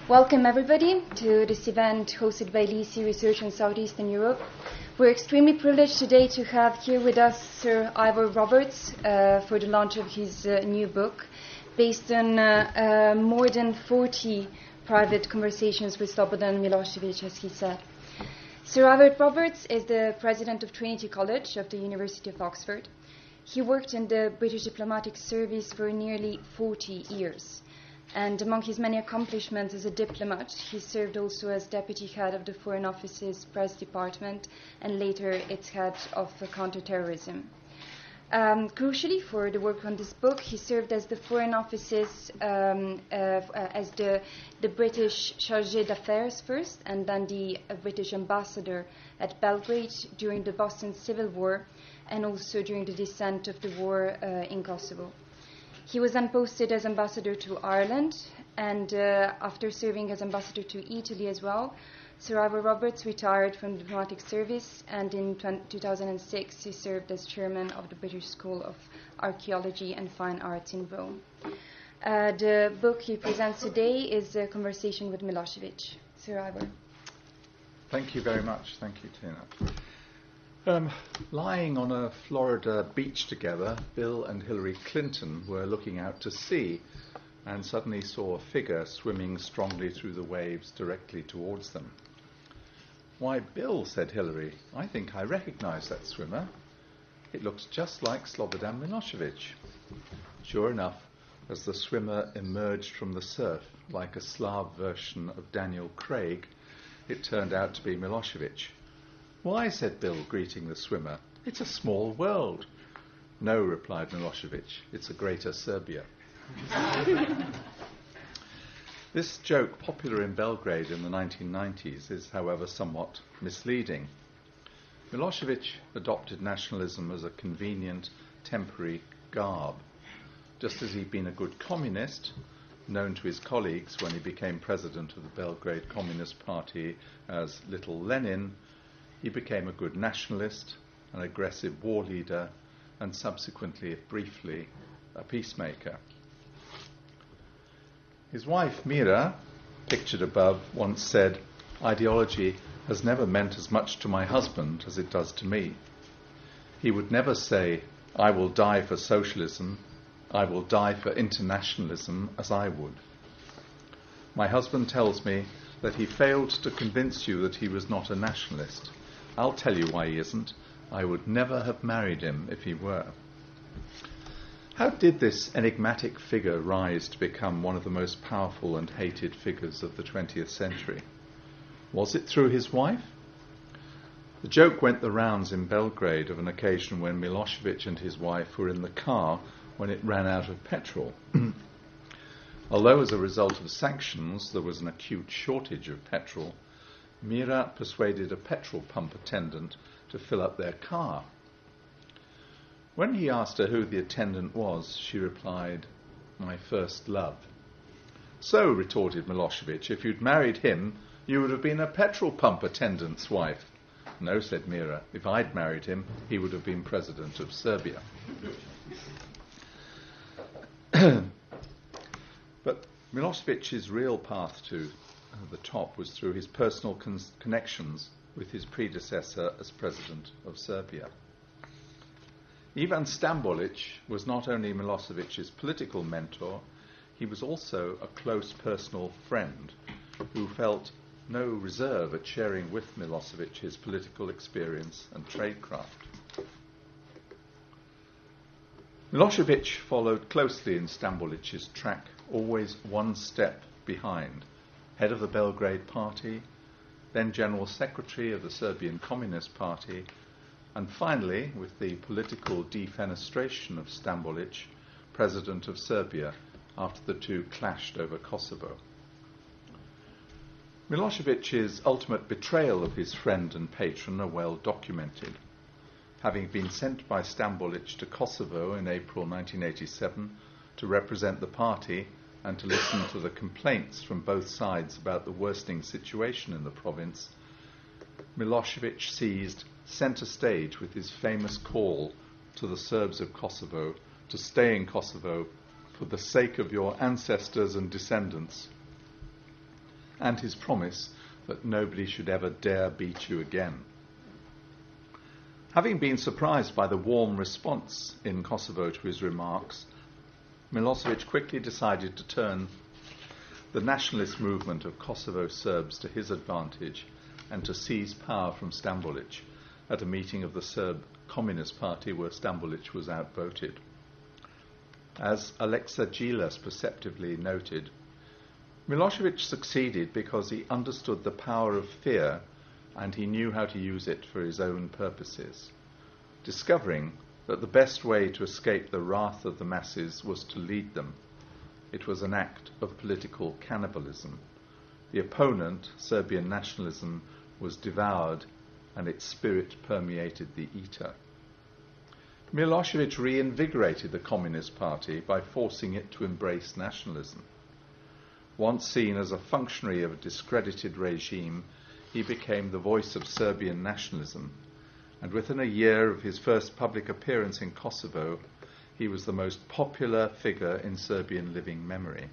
Welcome everybody to this event hosted by LISI Research in Southeastern Europe. We're extremely privileged today to have here with us Sir Ivor Roberts for the launch of his new book based on more than 40 private conversations with Slobodan Milosevic, as he said. Sir Ivor Roberts is the president of Trinity College of the University of Oxford. He worked in the British diplomatic service for nearly 40 years. And among his many accomplishments as a diplomat, he served also as deputy head of the Foreign Office's press department and later its head of counterterrorism. Crucially for the work on this book, he served as the Foreign Office's, as the British chargé d'affaires first, and then the British ambassador at Belgrade during the Bosnian Civil War, and also during the descent of the war in Kosovo. He was then posted as ambassador to Ireland, and after serving as ambassador to Italy as well, Sir Ivor Roberts retired from the diplomatic service, and in 2006 he served as chairman of the British School of Archaeology and Fine Arts in Rome. The book he presents today is A Conversation with Milosevic. Sir Ivor. Thank you very much. Thank you, Tina. Lying on a Florida beach together, Bill and Hillary Clinton were looking out to sea and suddenly saw a figure swimming strongly through the waves directly towards them. "Why, Bill," said Hillary, "I think I recognize that swimmer. It looks just like Slobodan Milosevic." Sure enough, as the swimmer emerged from the surf like a Slav version of Daniel Craig, it turned out to be Milosevic. "Why," said Bill, greeting the swimmer, "it's a small world." "No," replied Milosevic, "it's a greater Serbia." This joke, popular in Belgrade in the 1990s, is, however, somewhat misleading. Milosevic adopted nationalism as a convenient, temporary garb. Just as he'd been a good communist, known to his colleagues when he became president of the Belgrade Communist Party as Little Lenin, he became a good nationalist, an aggressive war leader, and subsequently, if briefly, a peacemaker. His wife, Mira, pictured above, once said, "Ideology has never meant as much to my husband as it does to me. He would never say, 'I will die for socialism, I will die for internationalism,' as I would. My husband tells me that he failed to convince you that he was not a nationalist. I'll tell you why he isn't. I would never have married him if he were." How did this enigmatic figure rise to become one of the most powerful and hated figures of the 20th century? Was it through his wife? The joke went the rounds in Belgrade of an occasion when Milosevic and his wife were in the car when it ran out of petrol. Although as a result of sanctions there was an acute shortage of petrol, Mira persuaded a petrol pump attendant to fill up their car. When he asked her who the attendant was, she replied, "My first love." "So," retorted Milosevic, "if you'd married him, you would have been a petrol pump attendant's wife." "No," said Mira, "if I'd married him, he would have been president of Serbia." But Milosevic's real path to the top was through his personal connections with his predecessor as president of Serbia. Ivan Stambolic was not only Milosevic's political mentor, he was also a close personal friend who felt no reserve at sharing with Milosevic his political experience and tradecraft. Milosevic followed closely in Stambolic's track, always one step behind. Head of the Belgrade Party, then General Secretary of the Serbian Communist Party, and finally, with the political defenestration of Stambolic, President of Serbia, after the two clashed over Kosovo. Milosevic's ultimate betrayal of his friend and patron are well documented. Having been sent by Stambolic to Kosovo in April 1987 to represent the party and to listen to the complaints from both sides about the worsening situation in the province, Milosevic seized centre stage with his famous call to the Serbs of Kosovo to stay in Kosovo for the sake of your ancestors and descendants. and his promise that nobody should ever dare beat you again. Having been surprised by the warm response in Kosovo to his remarks, Milosevic quickly decided to turn the nationalist movement of Kosovo Serbs to his advantage and to seize power from Stambolic at a meeting of the Serb Communist Party where Stambolic was outvoted. As Alexa Gilas perceptively noted, Milosevic succeeded because he understood the power of fear and he knew how to use it for his own purposes, discovering that the best way to escape the wrath of the masses was to lead them. It was an act of political cannibalism. The opponent, Serbian nationalism, was devoured and its spirit permeated the eater. Milosevic reinvigorated the Communist Party by forcing it to embrace nationalism. Once seen as a functionary of a discredited regime, he became the voice of Serbian nationalism, and within a year of his first public appearance in Kosovo, he was the most popular figure in Serbian living memory.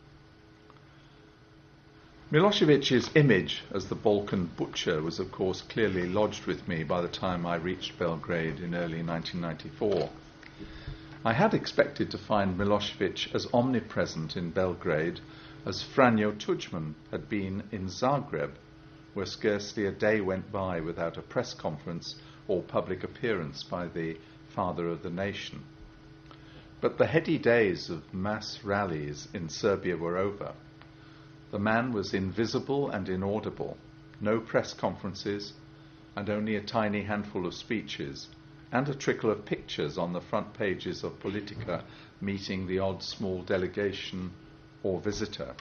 Milosevic's image as the Balkan butcher was, of course, clearly lodged with me by the time I reached Belgrade in early 1994. I had expected to find Milosevic as omnipresent in Belgrade as Franjo Tudjman had been in Zagreb, where scarcely a day went by without a press conference or public appearance by the father of the nation. But the heady days of mass rallies in Serbia were over. The man was invisible and inaudible, no press conferences, and only a tiny handful of speeches, and a trickle of pictures on the front pages of Politica meeting the odd small delegation or visitor.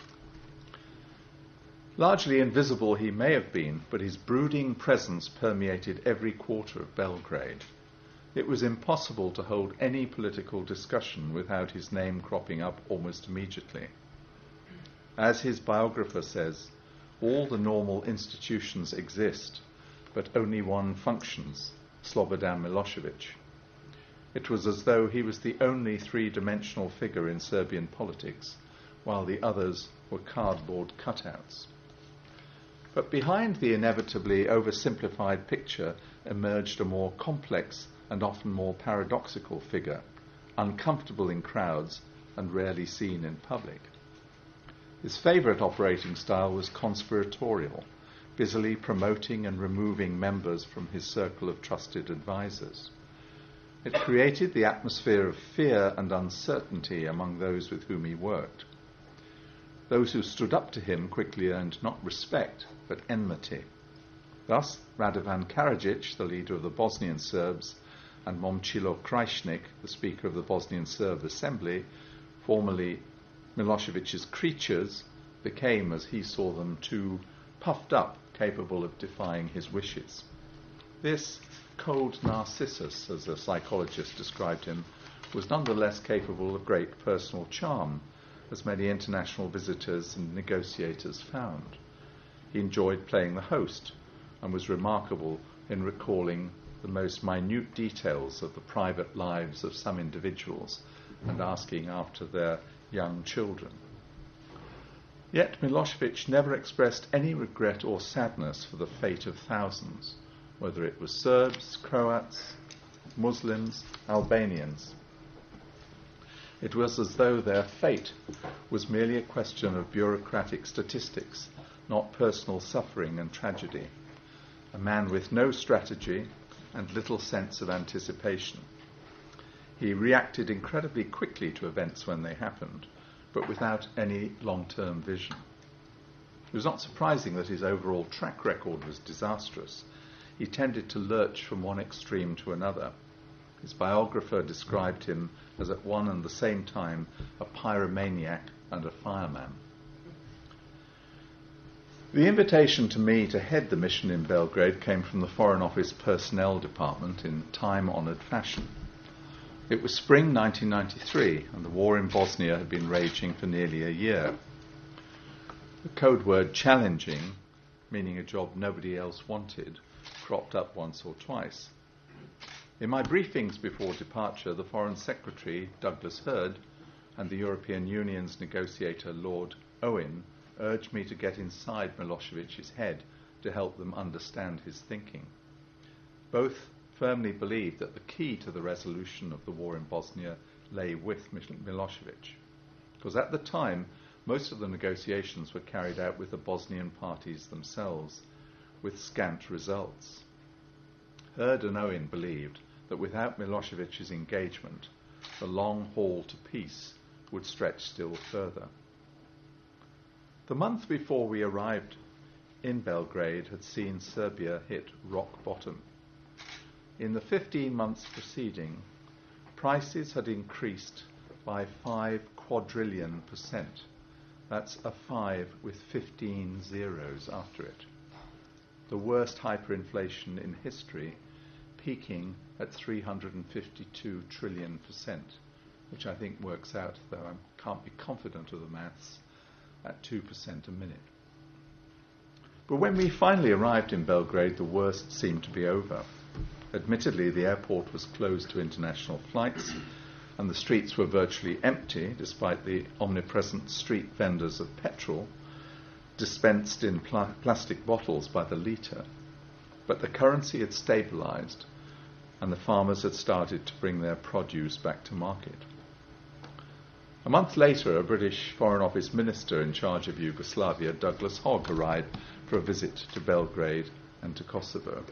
Largely invisible he may have been, but his brooding presence permeated every quarter of Belgrade. It was impossible to hold any political discussion without his name cropping up almost immediately. As his biographer says, all the normal institutions exist, but only one functions, Slobodan Milosevic. It was as though he was the only three-dimensional figure in Serbian politics, while the others were cardboard cutouts. But behind the inevitably oversimplified picture emerged a more complex and often more paradoxical figure, uncomfortable in crowds and rarely seen in public. His favourite operating style was conspiratorial, busily promoting and removing members from his circle of trusted advisors. It created the atmosphere of fear and uncertainty among those with whom he worked. Those who stood up to him quickly earned not respect, but enmity. Thus, Radovan Karadzic, the leader of the Bosnian Serbs, and Momcilo Krajisnik, the Speaker of the Bosnian Serb Assembly, formerly Milosevic's creatures, became, as he saw them, too puffed up, capable of defying his wishes. This cold Narcissus, as a psychologist described him, was nonetheless capable of great personal charm, as many international visitors and negotiators found. He enjoyed playing the host and was remarkable in recalling the most minute details of the private lives of some individuals and asking after their young children. Yet Milosevic never expressed any regret or sadness for the fate of thousands, whether it was Serbs, Croats, Muslims, Albanians. It was as though their fate was merely a question of bureaucratic statistics, not personal suffering and tragedy. A man with no strategy and little sense of anticipation. He reacted incredibly quickly to events when they happened, but without any long-term vision. It was not surprising that his overall track record was disastrous. He tended to lurch from one extreme to another. His biographer described him as at one and the same time a pyromaniac and a fireman. The invitation to me to head the mission in Belgrade came from the Foreign Office Personnel Department in time-honoured fashion. It was spring 1993, and the war in Bosnia had been raging for nearly a year. The code word challenging, meaning a job nobody else wanted, cropped up once or twice. In my briefings before departure, the Foreign Secretary, Douglas Hurd, and the European Union's negotiator, Lord Owen, urged me to get inside Milosevic's head to help them understand his thinking. Both firmly believed that the key to the resolution of the war in Bosnia lay with Milosevic, because at the time most of the negotiations were carried out with the Bosnian parties themselves, with scant results. Hurd and Owen believed that without Milosevic's engagement, the long haul to peace would stretch still further. The month before we arrived in Belgrade had seen Serbia hit rock bottom. In the 15 months preceding, prices had increased by 5 quadrillion %. That's a 5 with 15 zeros after it. The worst hyperinflation in history, peaking at 352 trillion %, which I think works out, though I can't be confident of the maths, at 2% a minute. But when we finally arrived in Belgrade, the worst seemed to be over. Admittedly, the airport was closed to international flights, and the streets were virtually empty, despite the omnipresent street vendors of petrol, dispensed in plastic bottles by the litre. But the currency had stabilised, and the farmers had started to bring their produce back to market. A month later, a British Foreign Office minister in charge of Yugoslavia, Douglas Hogg, arrived for a visit to Belgrade and to Kosovo.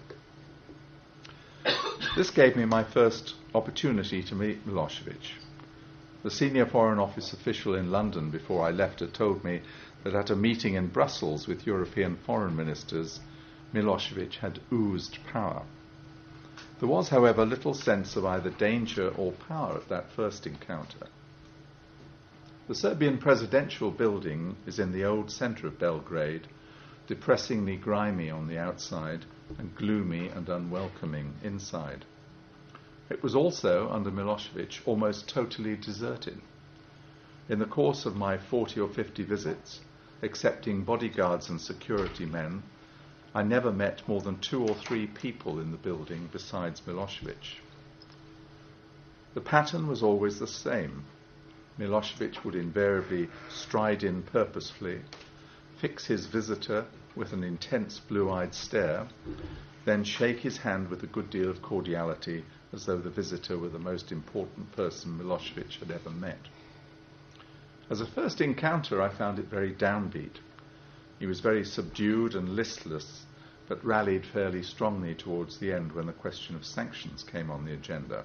This gave me my first opportunity to meet Milosevic. The senior Foreign Office official in London before I left had told me that at a meeting in Brussels with European foreign ministers, Milosevic had oozed power. There was, however, little sense of either danger or power at that first encounter. The Serbian presidential building is in the old centre of Belgrade, depressingly grimy on the outside and gloomy and unwelcoming inside. It was also, under Milosevic, almost totally deserted. In the course of my 40 or 50 visits, excepting bodyguards and security men, I never met more than 2 or 3 people in the building besides Milosevic. The pattern was always the same. Milosevic would invariably stride in purposefully, fix his visitor with an intense blue-eyed stare, then shake his hand with a good deal of cordiality as though the visitor were the most important person Milosevic had ever met. As a first encounter, I found it very downbeat. He was very subdued and listless, but rallied fairly strongly towards the end when the question of sanctions came on the agenda.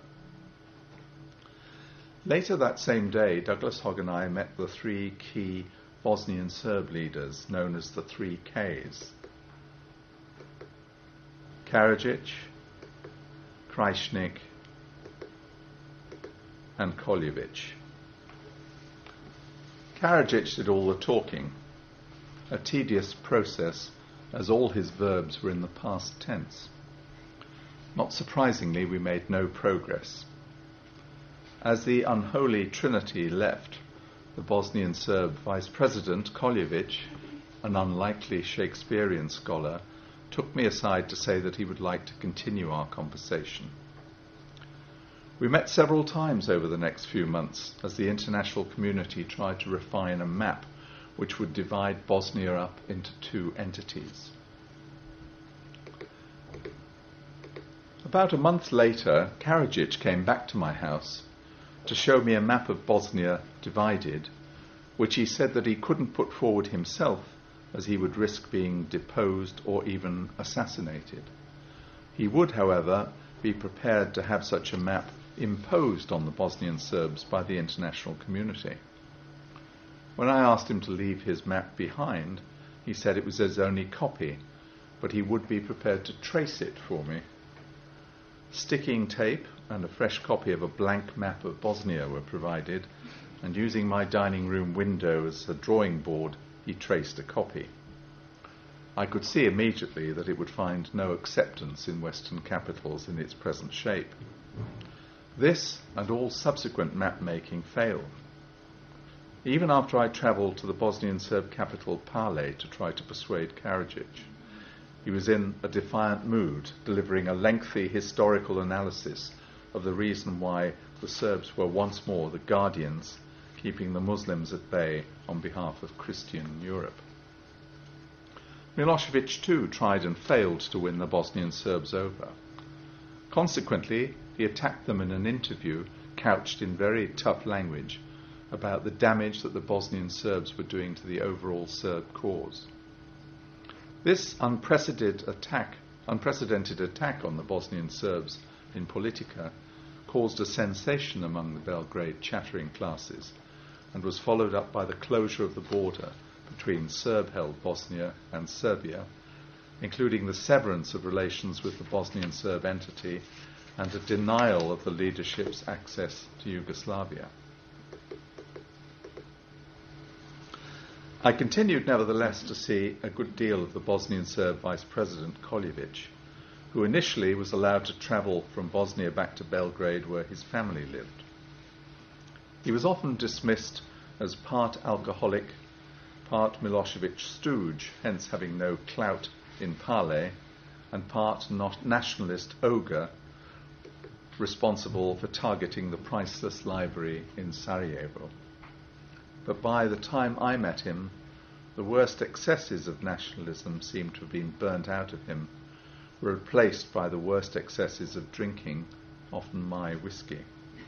Later that same day, Douglas Hogg and I met the 3 key Bosnian Serb leaders, known as the 3 Ks. Karadzic, Krajčnik, and Koljevic. Karadzic did all the talking, a tedious process as all his verbs were in the past tense. Not surprisingly, we made no progress. As the unholy trinity left, the Bosnian Serb Vice President, Koljevic, an unlikely Shakespearean scholar, took me aside to say that he would like to continue our conversation. We met several times over the next few months as the international community tried to refine a map which would divide Bosnia up into 2 entities. About a month later, Karadzic came back to my house to show me a map of Bosnia divided, which he said that he couldn't put forward himself as he would risk being deposed or even assassinated. He would, however, be prepared to have such a map imposed on the Bosnian Serbs by the international community. When I asked him to leave his map behind, he said it was his only copy, but he would be prepared to trace it for me. Sticking tape and a fresh copy of a blank map of Bosnia were provided, and using my dining room window as a drawing board, he traced a copy. I could see immediately that it would find no acceptance in Western capitals in its present shape. This and all subsequent map-making failed. Even after I travelled to the Bosnian Serb capital Pale to try to persuade Karadzic, he was in a defiant mood, delivering a lengthy historical analysis of the reason why the Serbs were once more the guardians, keeping the Muslims at bay on behalf of Christian Europe. Milosevic too tried and failed to win the Bosnian Serbs over. Consequently, he attacked them in an interview couched in very tough language about the damage that the Bosnian Serbs were doing to the overall Serb cause. This unprecedented attack on the Bosnian Serbs in Politica caused a sensation among the Belgrade chattering classes and was followed up by the closure of the border between Serb-held Bosnia and Serbia, including the severance of relations with the Bosnian Serb entity and a denial of the leadership's access to Yugoslavia. I continued, nevertheless, to see a good deal of the Bosnian Serb Vice President Koljevic, who initially was allowed to travel from Bosnia back to Belgrade where his family lived. He was often dismissed as part alcoholic, part Milosevic stooge, hence having no clout in parley, and part nationalist ogre, responsible for targeting the priceless library in Sarajevo. But by the time I met him, the worst excesses of nationalism seemed to have been burnt out of him, replaced by the worst excesses of drinking, often my whiskey.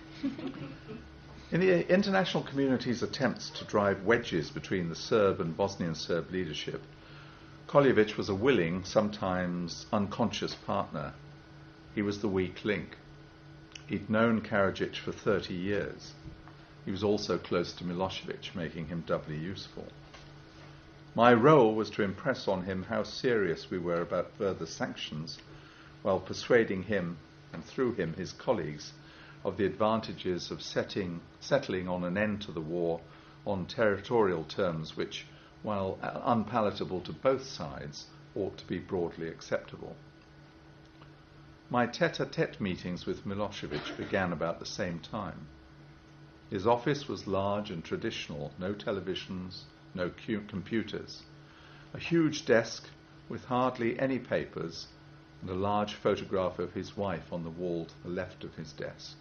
In the international community's attempts to drive wedges between the Serb and Bosnian Serb leadership, Koljevic was a willing, sometimes unconscious partner. He was the weak link. He'd known Karadzic for 30 years. He was also close to Milosevic, making him doubly useful. My role was to impress on him how serious we were about further sanctions, while persuading him, and through him his colleagues, of the advantages of settling on an end to the war on territorial terms which, while unpalatable to both sides, ought to be broadly acceptable. My tete-a-tete meetings with Milosevic began about the same time. His office was large and traditional, no televisions, no computers, a huge desk with hardly any papers, and a large photograph of his wife on the wall to the left of his desk.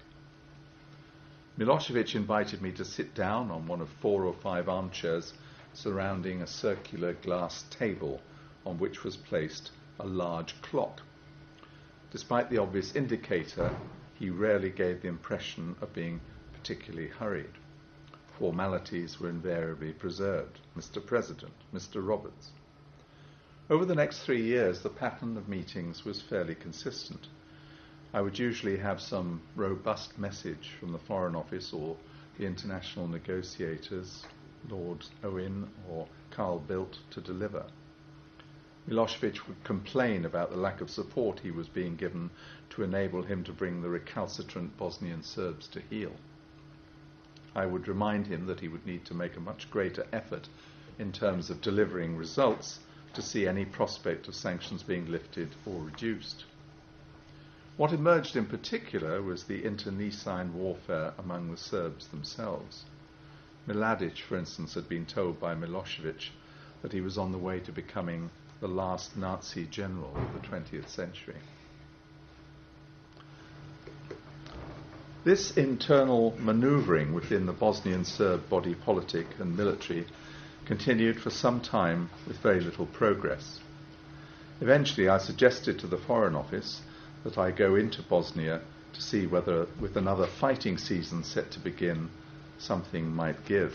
Milosevic invited me to sit down on one of 4 or 5 armchairs surrounding a circular glass table on which was placed a large clock. Despite the obvious indicator, he rarely gave the impression of being particularly hurried. Formalities were invariably preserved. Mr. President, Mr. Roberts. Over the next 3 years, the pattern of meetings was fairly consistent. I would usually have some robust message from the Foreign Office or the international negotiators, Lord Owen or Carl Bildt, to deliver. Milosevic would complain about the lack of support he was being given to enable him to bring the recalcitrant Bosnian Serbs to heel. I would remind him that he would need to make a much greater effort in terms of delivering results to see any prospect of sanctions being lifted or reduced. What emerged in particular was the internecine warfare among the Serbs themselves. Mladic, for instance, had been told by Milosevic that he was on the way to becoming the last Nazi general of the 20th century. This internal manoeuvring within the Bosnian Serb body politic and military continued for some time with very little progress. Eventually, I suggested to the Foreign Office that I go into Bosnia to see whether, with another fighting season set to begin, something might give.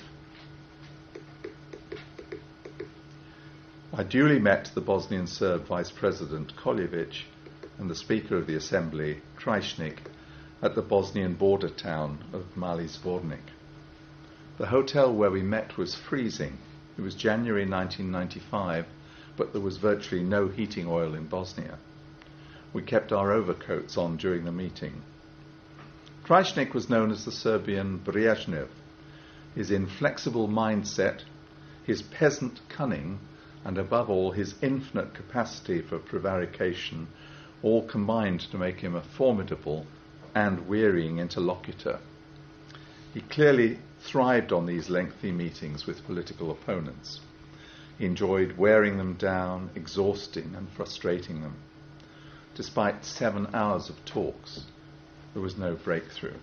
I duly met the Bosnian Serb Vice President Koljevic and the Speaker of the Assembly, Krajčnik, at the Bosnian border town of Mali Zvornik. The hotel where we met was freezing. It was January 1995, but there was virtually no heating oil in Bosnia. We kept our overcoats on during the meeting. Krajčnik was known as the Serbian Brezhnev. His inflexible mindset, his peasant cunning, and above all his infinite capacity for prevarication all combined to make him a formidable and wearying interlocutor. He clearly thrived on these lengthy meetings with political opponents. He enjoyed wearing them down, exhausting and frustrating them. Despite 7 hours of talks, there was no breakthrough.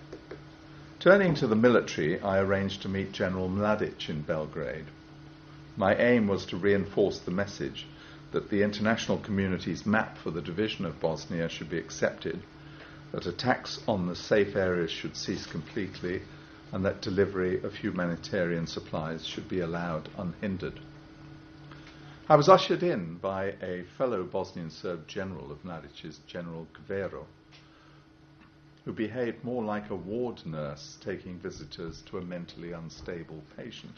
Turning to the military, I arranged to meet General Mladic in Belgrade. My aim was to reinforce the message that the international community's map for the division of Bosnia should be accepted, that attacks on the safe areas should cease completely, and that delivery of humanitarian supplies should be allowed unhindered. I was ushered in by a fellow Bosnian Serb general of Mladic's, General Kvero, who behaved more like a ward nurse taking visitors to a mentally unstable patient.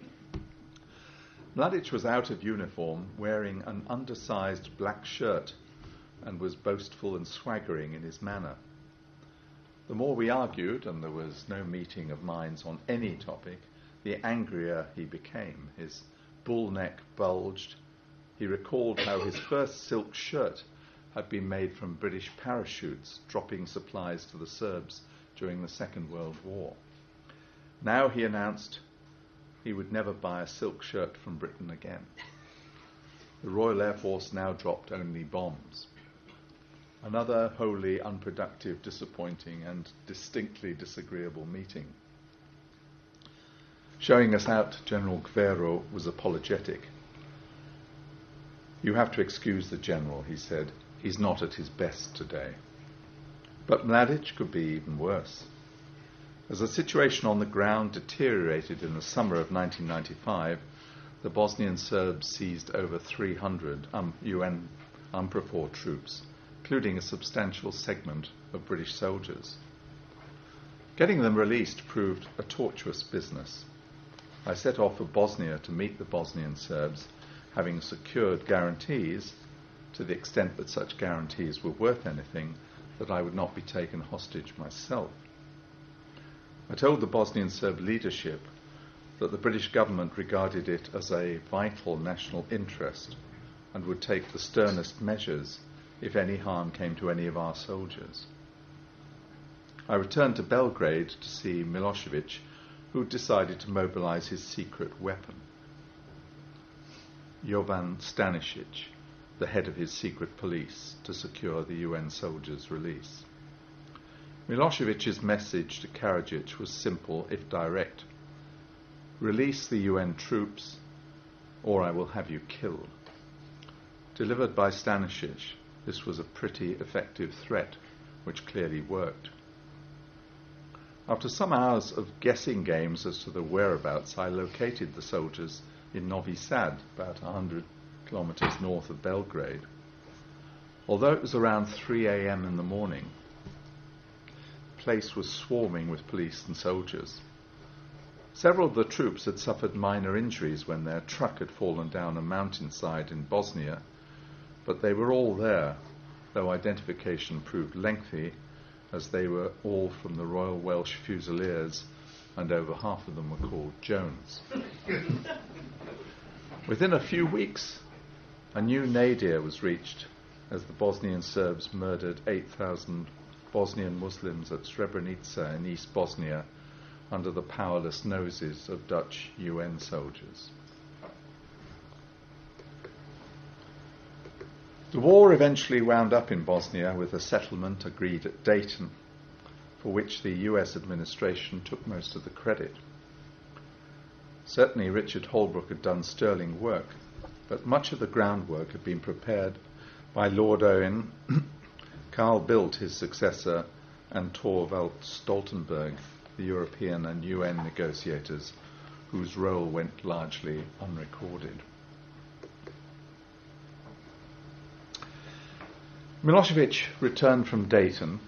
Mladic was out of uniform, wearing an undersized black shirt, and was boastful and swaggering in his manner. The more we argued, and there was no meeting of minds on any topic, the angrier he became. His bull neck bulged. He recalled how his first silk shirt had been made from British parachutes, dropping supplies to the Serbs during the Second World War. Now, he announced, he would never buy a silk shirt from Britain again. The Royal Air Force now dropped only bombs. Another wholly unproductive, disappointing, and distinctly disagreeable meeting. Showing us out, General Kvero was apologetic. "You have to excuse the General," he said. "He's not at his best today." But Mladic could be even worse. As the situation on the ground deteriorated in the summer of 1995, the Bosnian Serbs seized over 300 UN UNPROFOR troops, including a substantial segment of British soldiers. Getting them released proved a tortuous business. I set off for Bosnia to meet the Bosnian Serbs, having secured guarantees, to the extent that such guarantees were worth anything, that I would not be taken hostage myself. I told the Bosnian Serb leadership that the British government regarded it as a vital national interest and would take the sternest measures if any harm came to any of our soldiers. I returned to Belgrade to see Milosevic, who decided to mobilize his secret weapon. Jovan Stanisic, the head of his secret police, to secure the UN soldiers' release. Milosevic's message to Karadzic was simple, if direct. "Release the UN troops, or I will have you killed." Delivered by Stanisic, this was a pretty effective threat, which clearly worked. After some hours of guessing games as to the whereabouts, I located the soldiers in Novi Sad, about 100 kilometers north of Belgrade. Although it was around 3 a.m. in the morning, the place was swarming with police and soldiers. Several of the troops had suffered minor injuries when their truck had fallen down a mountainside in Bosnia, but they were all there, though identification proved lengthy, as they were all from the Royal Welsh Fusiliers, and over half of them were called Jones. Within a few weeks, a new nadir was reached as the Bosnian Serbs murdered 8,000 Bosnian Muslims at Srebrenica in East Bosnia under the powerless noses of Dutch UN soldiers. The war eventually wound up in Bosnia with a settlement agreed at Dayton, for which the US administration took most of the credit. Certainly Richard Holbrooke had done sterling work, but much of the groundwork had been prepared by Lord Owen, Carl Bildt, his successor, and Thorvald Stoltenberg, the European and UN negotiators, whose role went largely unrecorded. Milosevic returned from Dayton,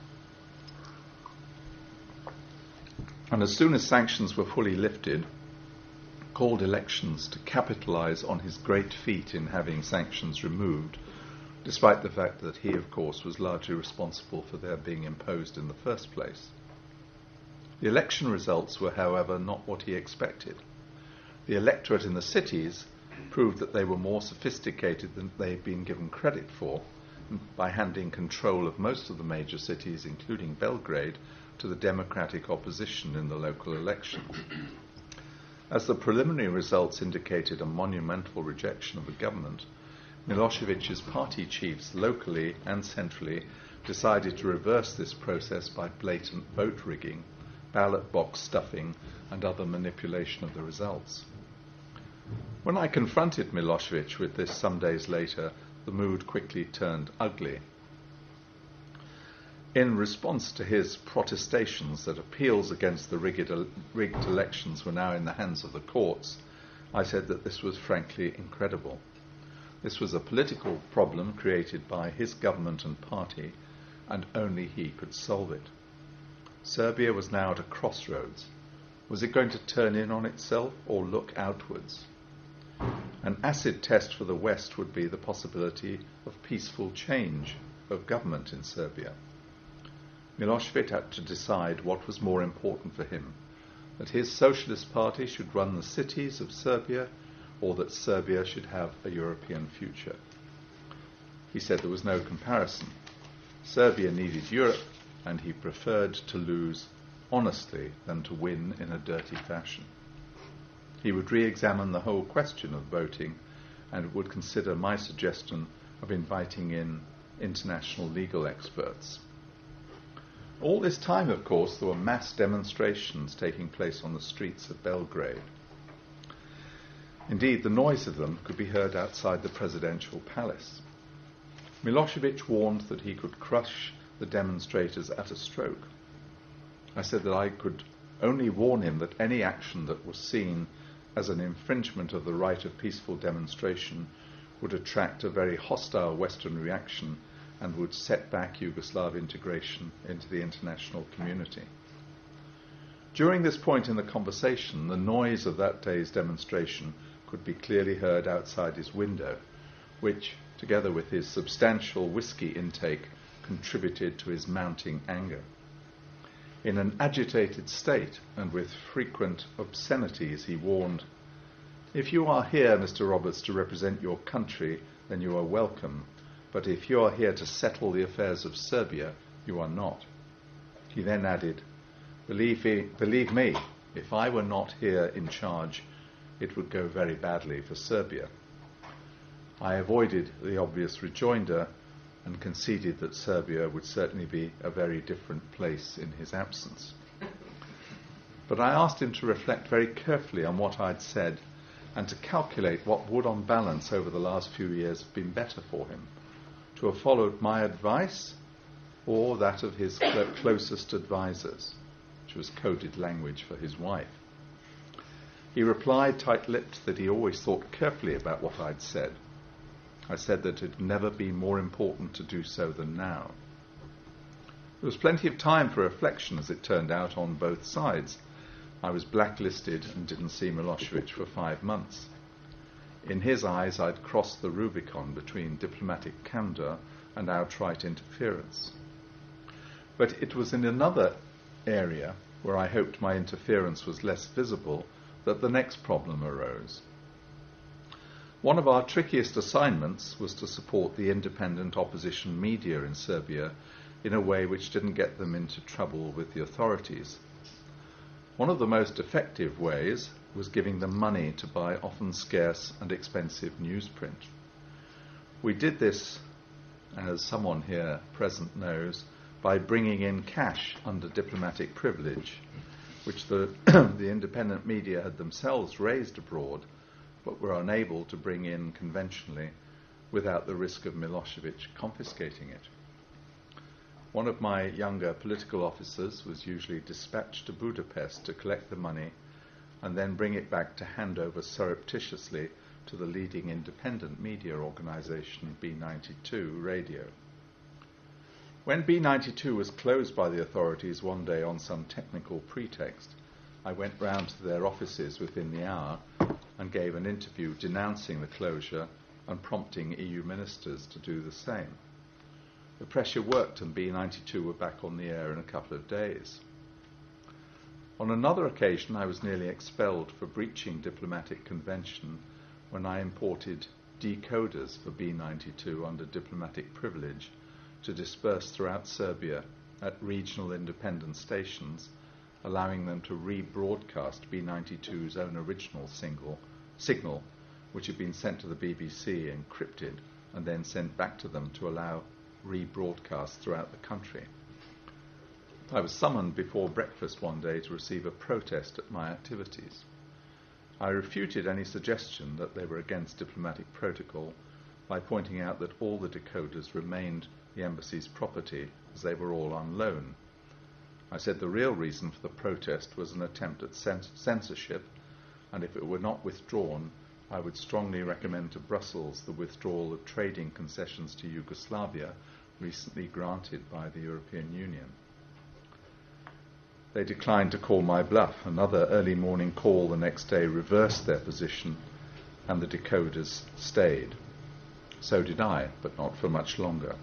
and as soon as sanctions were fully lifted, called elections to capitalize on his great feat in having sanctions removed, despite the fact that he, of course, was largely responsible for their being imposed in the first place. The election results were, however, not what he expected. The electorate in the cities proved that they were more sophisticated than they had been given credit for, by handing control of most of the major cities, including Belgrade, to the democratic opposition in the local election. As the preliminary results indicated a monumental rejection of the government, Milosevic's party chiefs locally and centrally decided to reverse this process by blatant vote rigging, ballot box stuffing, and other manipulation of the results. When I confronted Milosevic with this some days later, the mood quickly turned ugly. In response to his protestations that appeals against the rigged elections were now in the hands of the courts, I said that this was frankly incredible. This was a political problem created by his government and party, and only he could solve it. Serbia was now at a crossroads. Was it going to turn in on itself or look outwards? An acid test for the West would be the possibility of peaceful change of government in Serbia. Milosevic had to decide what was more important for him, that his Socialist Party should run the cities of Serbia, or that Serbia should have a European future. He said there was no comparison. Serbia needed Europe, and he preferred to lose honestly than to win in a dirty fashion. He would re-examine the whole question of voting and would consider my suggestion of inviting in international legal experts. All this time, of course, there were mass demonstrations taking place on the streets of Belgrade. Indeed, the noise of them could be heard outside the presidential palace. Milosevic warned that he could crush the demonstrators at a stroke. I said that I could only warn him that any action that was seen as an infringement of the right of peaceful demonstration would attract a very hostile Western reaction and would set back Yugoslav integration into the international community. During this point in the conversation, the noise of that day's demonstration could be clearly heard outside his window, which, together with his substantial whiskey intake, contributed to his mounting anger. In an agitated state and with frequent obscenities, he warned, "If you are here, Mr. Roberts, to represent your country, then you are welcome. But if you are here to settle the affairs of Serbia, you are not." He then added, Believe me, if I were not here in charge, it would go very badly for Serbia." I avoided the obvious rejoinder and conceded that Serbia would certainly be a very different place in his absence. But I asked him to reflect very carefully on what I'd said and to calculate what would, on balance, over the last few years have been better for him, to have followed my advice or that of his closest advisors, which was coded language for his wife. He replied, tight-lipped, that he always thought carefully about what I'd said. I said that it had never been more important to do so than now. There was plenty of time for reflection, as it turned out, on both sides. I was blacklisted and didn't see Milosevic for 5 months. In his eyes, I'd crossed the Rubicon between diplomatic candour and outright interference. But it was in another area, where I hoped my interference was less visible, that the next problem arose. One of our trickiest assignments was to support the independent opposition media in Serbia in a way which didn't get them into trouble with the authorities. One of the most effective ways was giving them money to buy often scarce and expensive newsprint. We did this, as someone here present knows, by bringing in cash under diplomatic privilege, which the independent media had themselves raised abroad, but were unable to bring in conventionally without the risk of Milosevic confiscating it. One of my younger political officers was usually dispatched to Budapest to collect the money and then bring it back to hand over surreptitiously to the leading independent media organisation, B92 Radio. When B92 was closed by the authorities one day on some technical pretext, I went round to their offices within the hour and gave an interview denouncing the closure and prompting EU ministers to do the same. The pressure worked and B92 were back on the air in a couple of days. On another occasion, I was nearly expelled for breaching diplomatic convention when I imported decoders for B92 under diplomatic privilege to disperse throughout Serbia at regional independent stations, allowing them to rebroadcast B92's own original signal, which had been sent to the BBC encrypted and then sent back to them to allow rebroadcast throughout the country. I was summoned before breakfast one day to receive a protest at my activities. I refuted any suggestion that they were against diplomatic protocol by pointing out that all the decoders remained the embassy's property as they were all on loan. I said the real reason for the protest was an attempt at censorship, and if it were not withdrawn, I would strongly recommend to Brussels the withdrawal of trading concessions to Yugoslavia recently granted by the European Union. They declined to call my bluff. Another early morning call the next day reversed their position, and the decoders stayed. So did I, but not for much longer.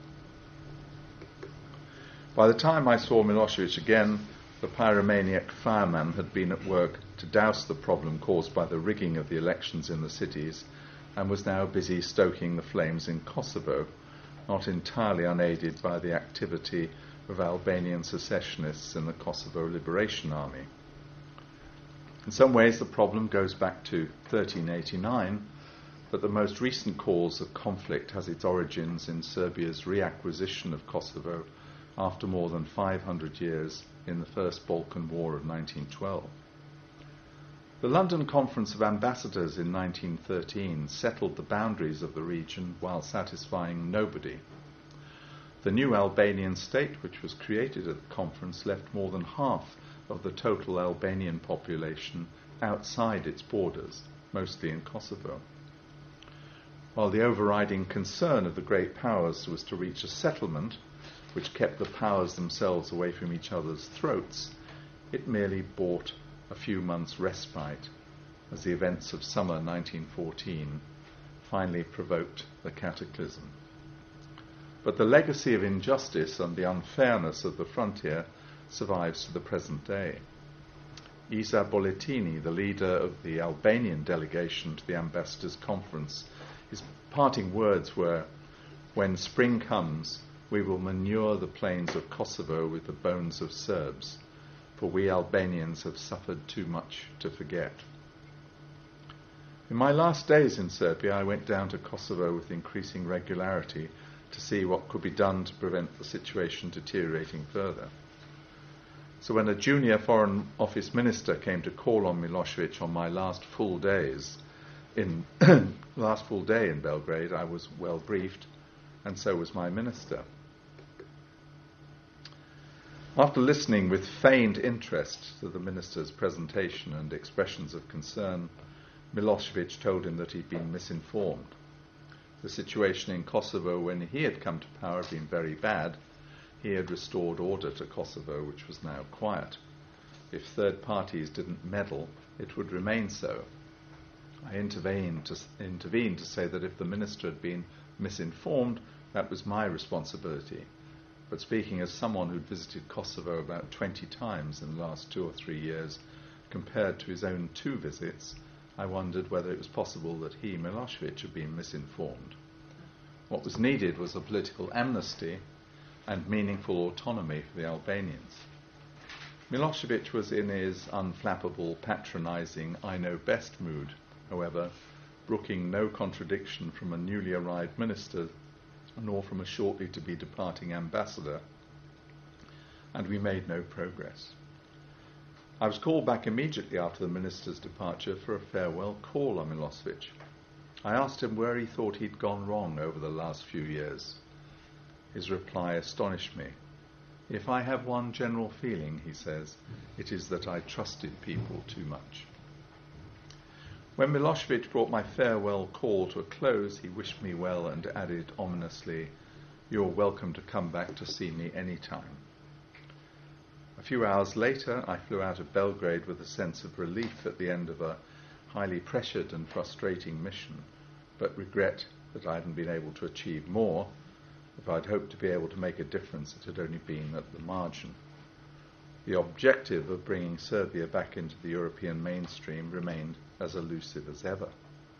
By the time I saw Milosevic again, the pyromaniac fireman had been at work to douse the problem caused by the rigging of the elections in the cities, and was now busy stoking the flames in Kosovo, not entirely unaided by the activity of Albanian secessionists in the Kosovo Liberation Army. In some ways the problem goes back to 1389, but the most recent cause of conflict has its origins in Serbia's reacquisition of Kosovo after more than 500 years in the First Balkan War of 1912. The London Conference of Ambassadors in 1913 settled the boundaries of the region while satisfying nobody. The new Albanian state, which was created at the conference, left more than half of the total Albanian population outside its borders, mostly in Kosovo. While the overriding concern of the great powers was to reach a settlement which kept the powers themselves away from each other's throats, it merely bought a few months' respite as the events of summer 1914 finally provoked the cataclysm. But the legacy of injustice and the unfairness of the frontier survives to the present day. Isa Bolletini, the leader of the Albanian delegation to the Ambassadors' Conference, his parting words were, "When spring comes, we will manure the plains of Kosovo with the bones of Serbs, for we Albanians have suffered too much to forget." In my last days in Serbia, I went down to Kosovo with increasing regularity to see what could be done to prevent the situation deteriorating further. So when a junior Foreign Office minister came to call on Milosevic on my last full day in Belgrade, I was well briefed, and so was my minister. After listening with feigned interest to the minister's presentation and expressions of concern, Milosevic told him that he'd been misinformed. The situation in Kosovo when he had come to power had been very bad. He had restored order to Kosovo, which was now quiet. If third parties didn't meddle, it would remain so. I intervened to say that if the minister had been misinformed, that was my responsibility. But speaking as someone who'd visited Kosovo about 20 times in the last 2 or 3 years, compared to his own 2 visits, I wondered whether it was possible that he, Milosevic, had been misinformed. What was needed was a political amnesty and meaningful autonomy for the Albanians. Milosevic was in his unflappable, patronising, I-know-best mood, however, brooking no contradiction from a newly arrived minister nor from a shortly to be departing ambassador, and we made no progress. I was called back immediately after the minister's departure for a farewell call on Milosevic. I asked him where he thought he'd gone wrong over the last few years. His reply astonished me. "If I have one general feeling," he says, "it is that I trusted people too much." When Milosevic brought my farewell call to a close, he wished me well and added ominously, "You're welcome to come back to see me any time." A few hours later, I flew out of Belgrade with a sense of relief at the end of a highly pressured and frustrating mission, but regret that I hadn't been able to achieve more. If I'd hoped to be able to make a difference, it had only been at the margin. The objective of bringing Serbia back into the European mainstream remained as elusive as ever.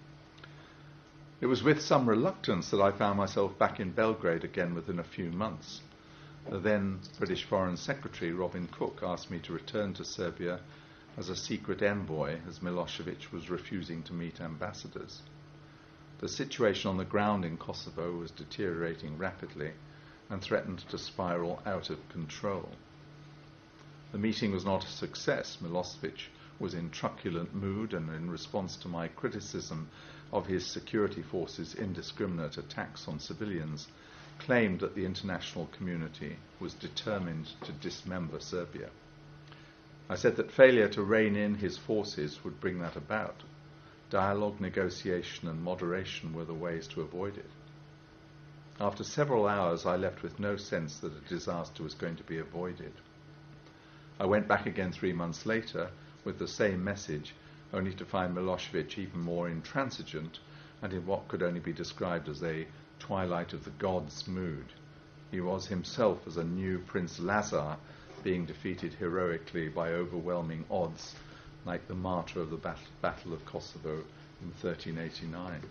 It was with some reluctance that I found myself back in Belgrade again within a few months. The then British Foreign Secretary, Robin Cook, asked me to return to Serbia as a secret envoy, as Milosevic was refusing to meet ambassadors. The situation on the ground in Kosovo was deteriorating rapidly and threatened to spiral out of control. The meeting was not a success. Milosevic was in truculent mood, and in response to my criticism of his security forces' indiscriminate attacks on civilians, claimed that the international community was determined to dismember Serbia. I said that failure to rein in his forces would bring that about. Dialogue, negotiation, and moderation were the ways to avoid it. After several hours, I left with no sense that a disaster was going to be avoided. I went back again 3 months later with the same message, only to find Milosevic even more intransigent and in what could only be described as a twilight of the gods mood. He was himself as a new Prince Lazar being defeated heroically by overwhelming odds, like the martyr of the Battle of Kosovo in 1389.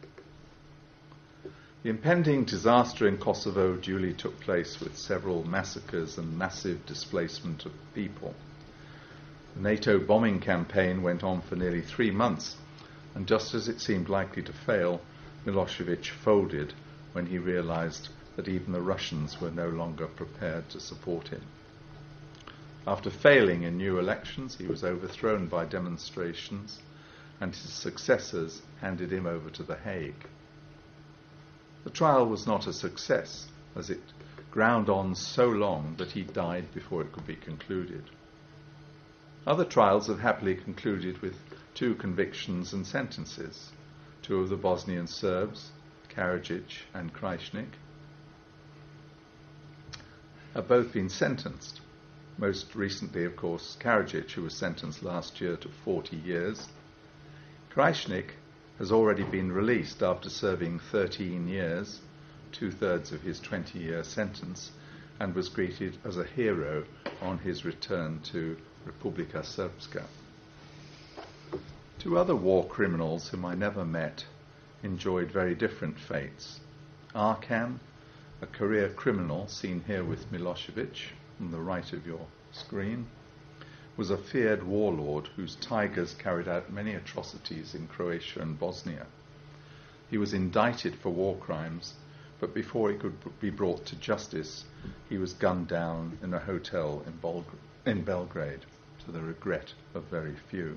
The impending disaster in Kosovo duly took place with several massacres and massive displacement of people. The NATO bombing campaign went on for nearly 3 months, and just as it seemed likely to fail, Milosevic folded when he realized that even the Russians were no longer prepared to support him. After failing in new elections, he was overthrown by demonstrations, and his successors handed him over to The Hague. The trial was not a success, as it ground on so long that he died before it could be concluded. Other trials have happily concluded with 2 convictions and sentences. 2 of the Bosnian Serbs, Karadzic and Krajisnik, have both been sentenced. Most recently, of course, Karadzic, who was sentenced last year to 40 years. Krajisnik has already been released after serving 13 years, 2/3 of his 20-year sentence, and was greeted as a hero on his return to Republika Srpska. 2 other war criminals whom I never met enjoyed very different fates. Arkan, a career criminal seen here with Milosevic on the right of your screen, was a feared warlord whose tigers carried out many atrocities in Croatia and Bosnia. He was indicted for war crimes, but before he could be brought to justice, he was gunned down in a hotel in Belgrade, to the regret of very few.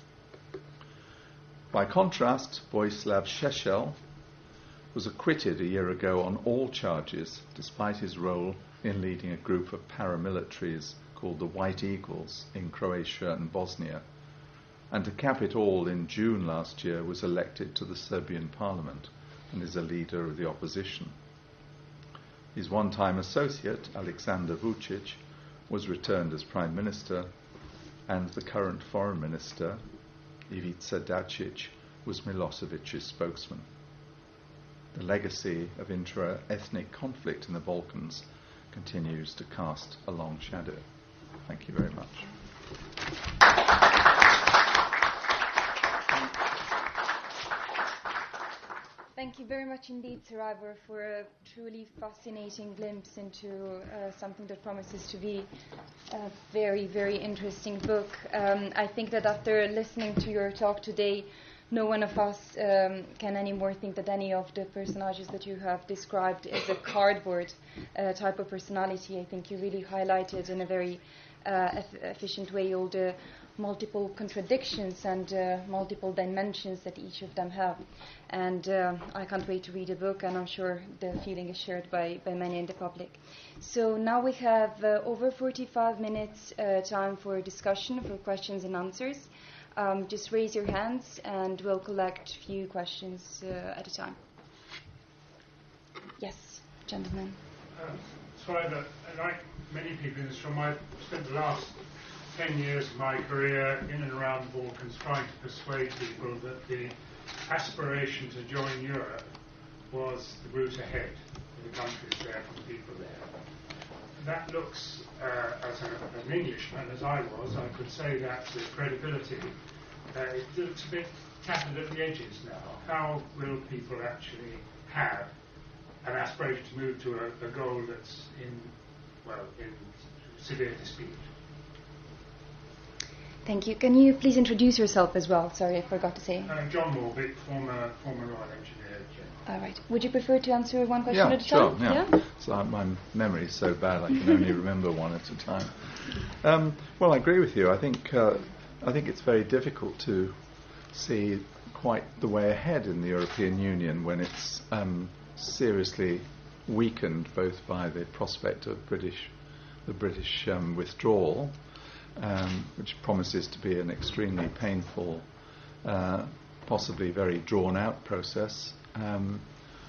By contrast, Vojislav Šešelj was acquitted a year ago on all charges, despite his role in leading a group of paramilitaries called the White Eagles in Croatia and Bosnia, and to cap it all, in June last year was elected to the Serbian parliament and is a leader of the opposition. His one-time associate, Aleksandar Vučić, was returned as Prime Minister, and the current Foreign Minister, Ivica Dačić, was Milosevic's spokesman. The legacy of intra-ethnic conflict in the Balkans continues to cast a long shadow. Thank you very much. Thank you very much indeed, Sir Ivor, for a truly fascinating glimpse into something that promises to be a very, very interesting book. I think that after listening to your talk today, no one of us can anymore think that any of the personages that you have described is a cardboard type of personality. I think you really highlighted in a very efficient way all the multiple contradictions and multiple dimensions that each of them have. And I can't wait to read the book, and I'm sure the feeling is shared by many in the public. So now we have over 45 minutes time for discussion, for questions and answers. Just raise your hands and we'll collect a few questions at a time. Yes, gentlemen. Sorry, but like many people in this room, I've spent the last 10 years of my career in and around the Balkans trying to persuade people that the aspiration to join Europe was the route ahead for the countries there, for the people there. That looks, as an Englishman, as I was, I could say that with credibility, it looks a bit tattered at the edges now. How will people actually have an aspiration to move to a goal that's in severe dispute? Thank you. Can you please introduce yourself as well? Sorry, I forgot to say. John Morbick, former Royal Engineer. All right. Would you prefer to answer one question at a time? Sure, yeah. So my memory is so bad I can only remember one at a time. Well, I agree with you. I think I think it's very difficult to see quite the way ahead in the European Union when it's seriously weakened both by the prospect of the British withdrawal, which promises to be an extremely painful, possibly very drawn-out process, and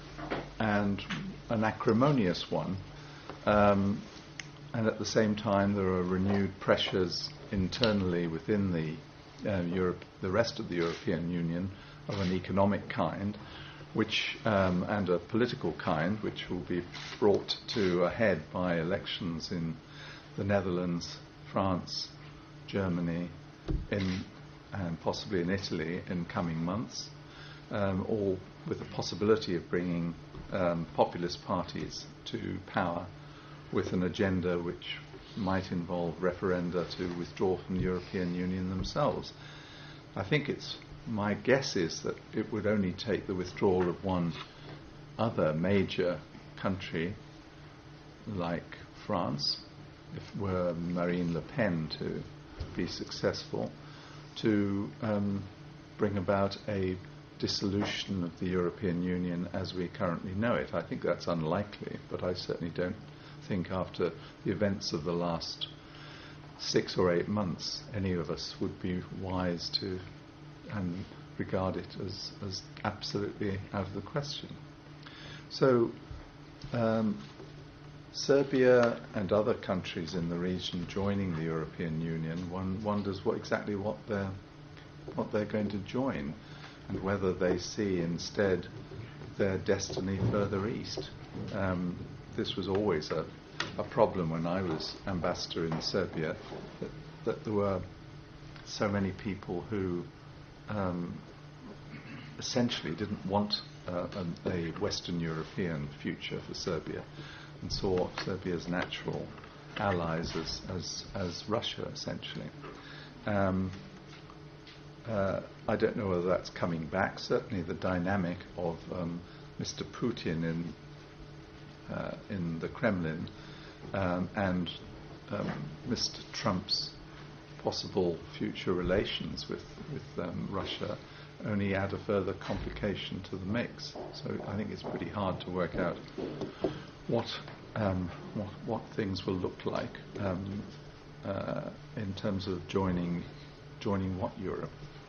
an acrimonious one. And at the same time, there are renewed pressures internally within the rest of the European Union of an economic kind, which and a political kind, which will be brought to a head by elections in the Netherlands, France, Germany, and possibly in Italy in coming months, all with the possibility of bringing populist parties to power with an agenda which might involve referenda to withdraw from the European Union themselves. I think my guess is that it would only take the withdrawal of one other major country, like France, if were Marine Le Pen to be successful, to bring about a dissolution of the European Union as we currently know it. I think that's unlikely, but I certainly don't think after the events of the last 6 or 8 months any of us would be wise to regard it as absolutely out of the question. So Serbia and other countries in the region joining the European Union, one wonders what they're going to join, and whether they see instead their destiny further east. This was always a problem when I was ambassador in Serbia, that there were so many people who essentially didn't want a Western European future for Serbia, and saw Serbia's natural allies as Russia, essentially. I don't know whether that's coming back. Certainly the dynamic of Mr. Putin in the Kremlin and Mr. Trump's possible future relations with Russia only add a further complication to the mix. So I think it's pretty hard to work out what things will look like in terms of joining what Europe.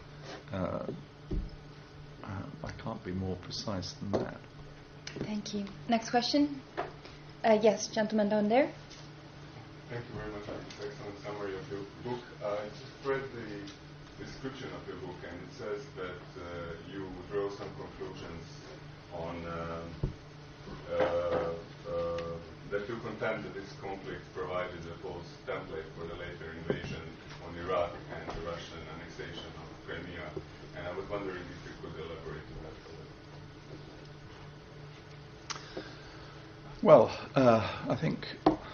I can't be more precise than that. Thank you. Next question. Yes, gentleman down there. Thank you very much for this excellent summary of your book. I just read the description of your book, and it says that you draw some conclusions on that you contend that this conflict provided a false template for the later invasion on Iraq and the Russian annexation of Crimea. And I was wondering if you could elaborate on that a little. Well, I think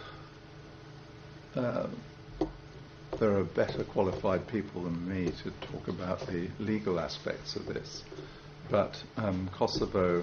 there are better qualified people than me to talk about the legal aspects of this. But Kosovo,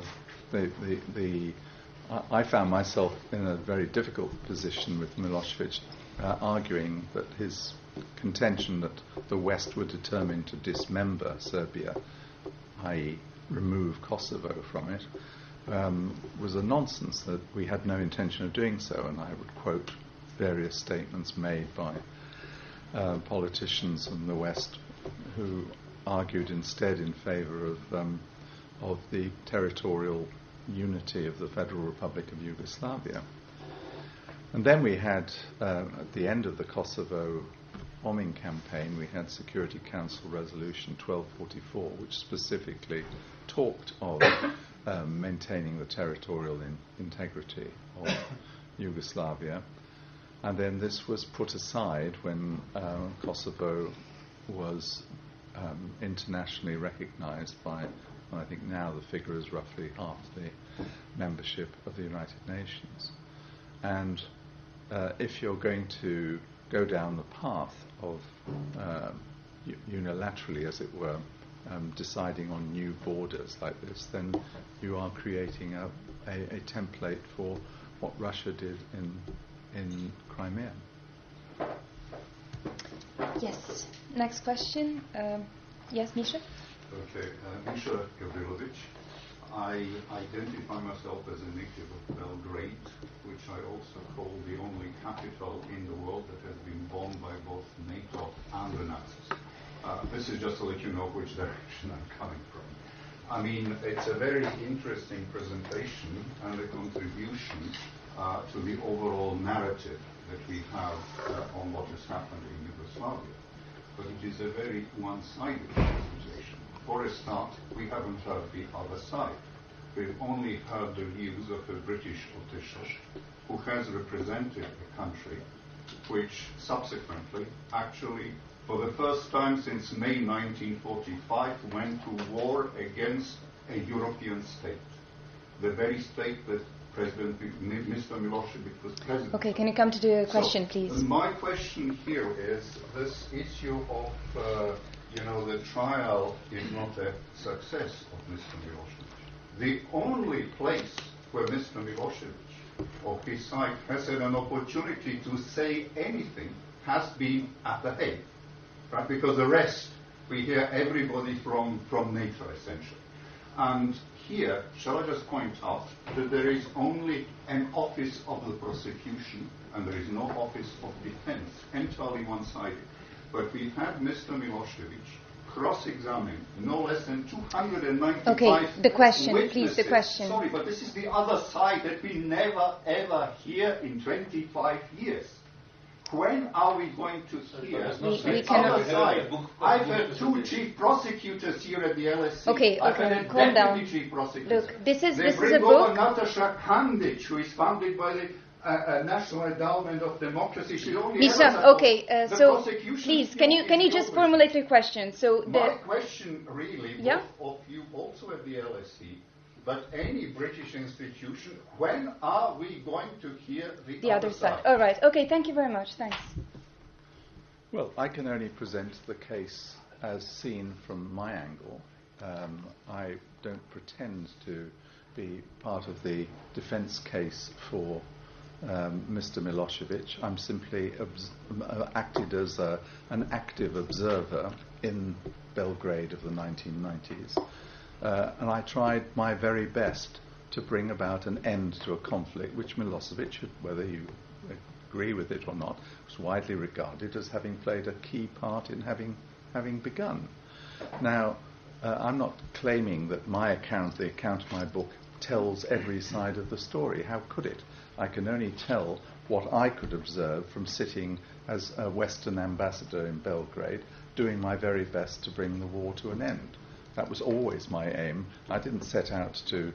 I found myself in a very difficult position with Milosevic, arguing that his contention that the West were determined to dismember Serbia, i.e. remove Kosovo from it, was a nonsense, that we had no intention of doing so. And I would quote various statements made by politicians in the West who argued instead in favour of the territorial unity of the Federal Republic of Yugoslavia. And then we had, at the end of the Kosovo bombing campaign, we had Security Council Resolution 1244, which specifically talked of maintaining the territorial integrity of Yugoslavia. And then this was put aside when Kosovo was internationally recognized by, I think now the figure is roughly half the membership of the United Nations. And if you're going to go down the path of unilaterally, as it were, deciding on new borders like this, then you are creating a template for what Russia did in Crimea. Yes. Next question. Yes, Misha? Okay, Misha Gavrilovic. I identify myself as a native of Belgrade, which I also call the only capital in the world that has been bombed by both NATO and the Nazis. This is just to let you know which direction I'm coming from. I mean, it's a very interesting presentation and a contribution to the overall narrative that we have on what has happened in Yugoslavia. But it is a very one-sided presentation. For a start, we haven't heard the other side. We've only heard the views of a British official who has represented a country which subsequently, actually, for the first time since May 1945, went to war against a European state, the very state that Mr. Milosevic was president. Okay, can you come to the question, please? My question here is this issue of, the trial is not a success of Mr. Milosevic. The only place where Mr. Milosevic or his side has had an opportunity to say anything has been at The Hague, right? Because the rest, we hear everybody from NATO, essentially. And here, shall I just point out that there is only an office of the prosecution and there is no office of defense, entirely one-sided. But we had Mr. Milosevic cross-examine no less than 295 Okay, the question, witnesses. please, the question. Sorry, but this is the other side that we never, ever hear in 25 years. When are we going to hear we the cannot. other side? I've had two chief prosecutors here at the LSE. Okay, I've had a calm down. deputy chief prosecutor. Look, this is They a bring over book. Natasha Kandic, who is funded by the National Endowment of Democracy. She only Misha, okay, the so prosecution please, still can you is just over. formulate your question? So My question really, Yeah? both of you also at the LSE, but any British institution, when are we going to hear the other side. All right. Okay. Thank you very much. Thanks. Well, I can only present the case as seen from my angle. I don't pretend to be part of the defence case for Mr. Milosevic. I'm simply acted as an active observer in Belgrade of the 1990s. And I tried my very best to bring about an end to a conflict which Milosevic, whether you agree with it or not, was widely regarded as having played a key part in having begun. Now, I'm not claiming that my account, the account of my book, tells every side of the story. How could it? I can only tell what I could observe from sitting as a Western ambassador in Belgrade, doing my very best to bring the war to an end. That was always my aim. I didn't set out to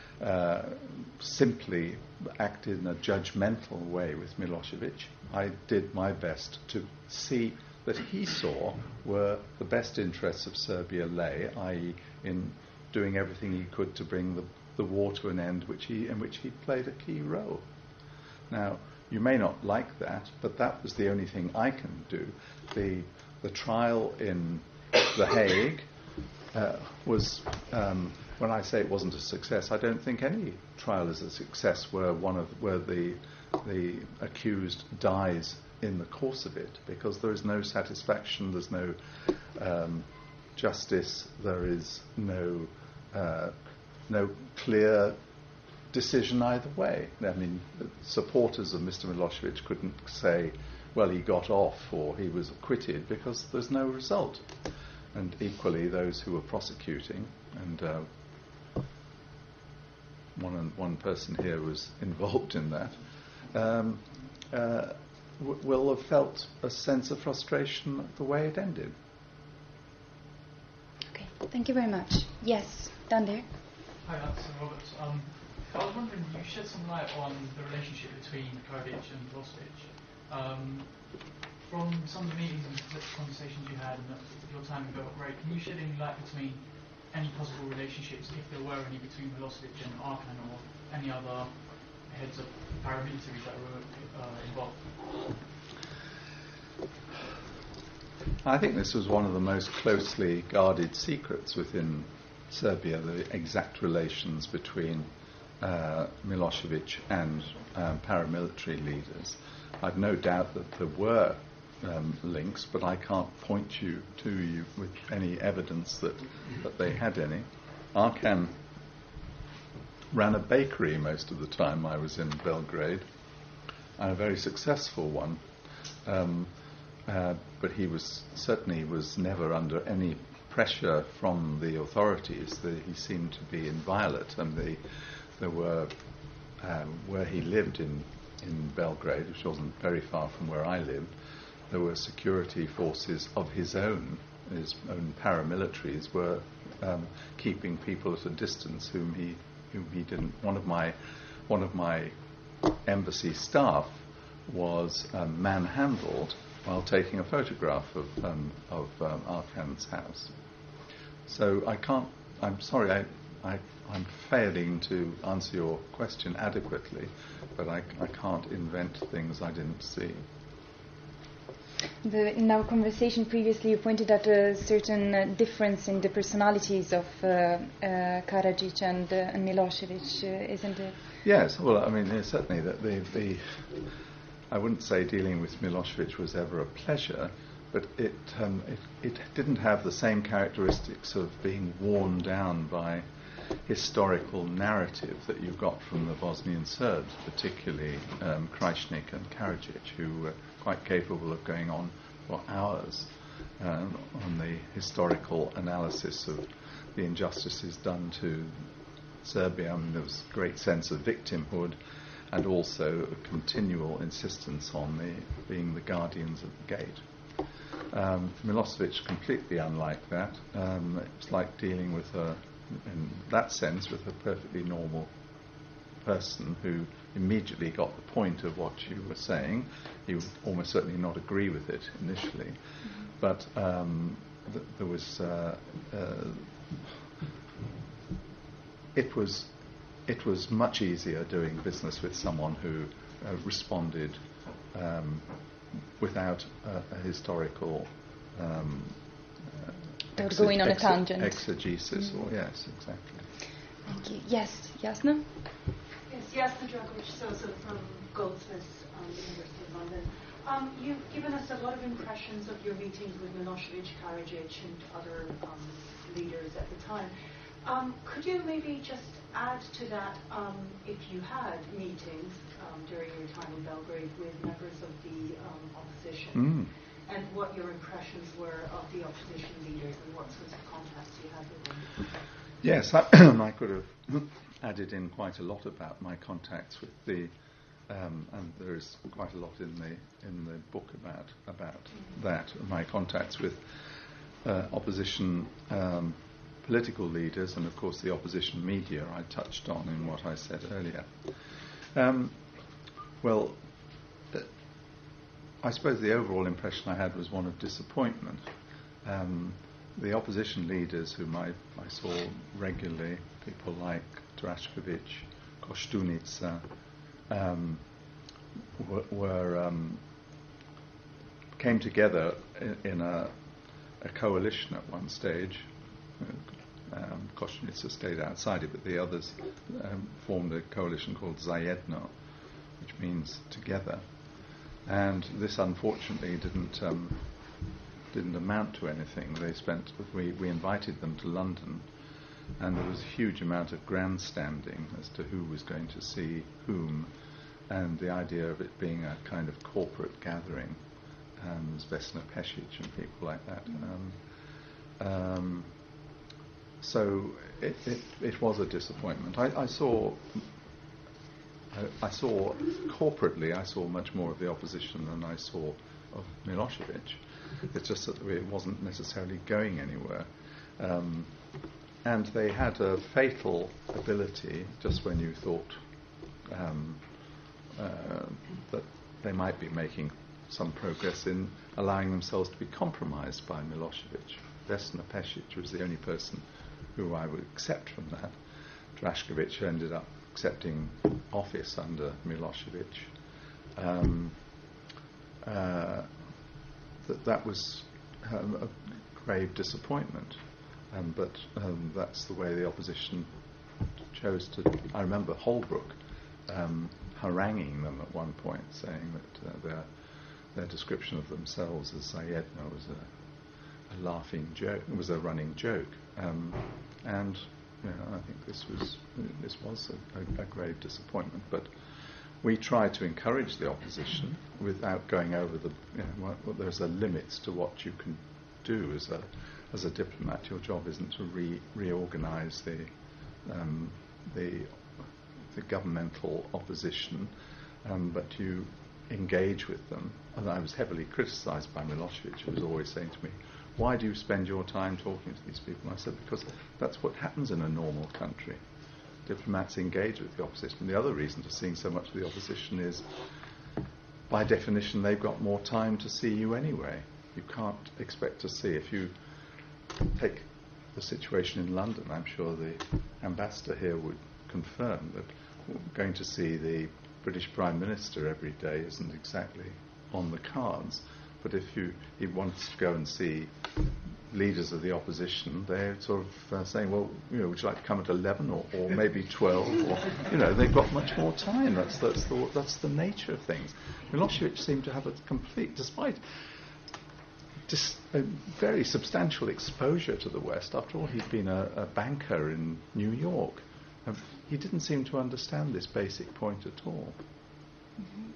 simply act in a judgmental way with Milosevic. I did my best to see that he saw where the best interests of Serbia lay, i.e. in doing everything he could to bring the war to an end, in which he played a key role. Now, you may not like that, but that was the only thing I can do. The trial in The Hague was, when I say it wasn't a success, I don't think any trial is a success where the accused dies in the course of it, because there is no satisfaction, there's no justice, there is no clear decision either way. I mean, supporters of Mr. Milosevic couldn't say, well, he got off or he was acquitted, because there's no result. And equally, those who were prosecuting, and one person here was involved in that, will have felt a sense of frustration at the way it ended. Okay, thank you very much. Yes, down there. Hi, that's Robert. I was wondering, you shed some light on the relationship between Karadzic and Milosevic. From some of the meetings and conversations you had and your time in Belgrade, can you shed any light between any possible relationships, if there were any, between Milosevic and Arkan or any other heads of paramilitaries that were involved? I think this was one of the most closely guarded secrets within Serbia, the exact relations between Milosevic and paramilitary leaders. I've no doubt that there were links, but I can't point you with any evidence that they had any. Arkan ran a bakery most of the time I was in Belgrade, and a very successful one. But he was never under any pressure from the authorities. He seemed to be inviolate, and there were where he lived in Belgrade, which wasn't very far from where I lived. There were security forces of his own paramilitaries were keeping people at a distance whom he didn't. One of my embassy staff was manhandled while taking a photograph of Arkan's house. So I can't. I'm sorry. I'm failing to answer your question adequately, but I can't invent things I didn't see. In our conversation previously, you pointed out a certain difference in the personalities of Karadzic and Milosevic, isn't it? Yes. Well, I mean, certainly that I wouldn't say dealing with Milosevic was ever a pleasure, but it didn't have the same characteristics of being worn down by historical narrative that you got from the Bosnian Serbs, particularly Krajčnik and Karadzic, who were quite capable of going on for hours on the historical analysis of the injustices done to Serbia. I mean, there was a great sense of victimhood, and also a continual insistence on being the guardians of the gate. Milosevic, completely unlike that. It was like dealing with in that sense, with a perfectly normal person who immediately got the point of what you were saying. He would almost certainly not agree with it initially, but there was it was much easier doing business with someone who responded without a historical going on a tangent. Exegesis, or yes, exactly. Thank you. Yes, Jasna? Yes, Jasna Dragovic-Sosa from Goldsmiths, University of London. You've given us a lot of impressions of your meetings with Milosevic, Karadzic, and other leaders at the time. Could you maybe just add to that, if you had meetings during your time in Belgrade with members of the opposition? And what your impressions were of the opposition leaders and what sorts of contacts you had with them? Yes, I could have added in quite a lot about my contacts with and there is quite a lot in the book about that. My contacts with opposition political leaders, and of course the opposition media I touched on in what I said earlier. I suppose the overall impression I had was one of disappointment. The opposition leaders whom I saw regularly, people like Drašković, Koštunica, came together in a coalition at one stage. Koštunica stayed outside it, but the others formed a coalition called Zajedno, which means together. And this unfortunately didn't amount to anything. We invited them to London, and there was a huge amount of grandstanding as to who was going to see whom, and the idea of it being a kind of corporate gathering, Vesna Pešić and people like that. So it was a disappointment. I saw corporately, I saw much more of the opposition than I saw of Milosevic. It's just that it wasn't necessarily going anywhere. And they had a fatal ability, just when you thought that they might be making some progress, in allowing themselves to be compromised by Milosevic. Vesna Pešić was the only person who I would accept from that. Drašković ended up accepting office under Milosevic. That was a grave disappointment, but that's the way the opposition chose to. I remember Holbrooke haranguing them at one point, saying that their description of themselves as Sayedna was a laughing joke. It was a running joke, and I think this was a grave disappointment. But we try to encourage the opposition without going over the. There's a limits to what you can do as a diplomat. Your job isn't to reorganise the governmental opposition, but you engage with them. And I was heavily criticised by Milosevic, who was always saying to me, "Why do you spend your time talking to these people?" And I said, because that's what happens in a normal country. Diplomats engage with the opposition. The other reason for seeing so much of the opposition is, by definition, they've got more time to see you anyway. You can't expect to see. If you take the situation in London, I'm sure the ambassador here would confirm that going to see the British Prime Minister every day isn't exactly on the cards. But if he wants to go and see leaders of the opposition, they're sort of saying, well, would you like to come at 11 or maybe 12? Or, they've got much more time. That's the nature of things. Milosevic seemed to have a complete, despite a very substantial exposure to the West. After all, he'd been a banker in New York. He didn't seem to understand this basic point at all. Mm-hmm.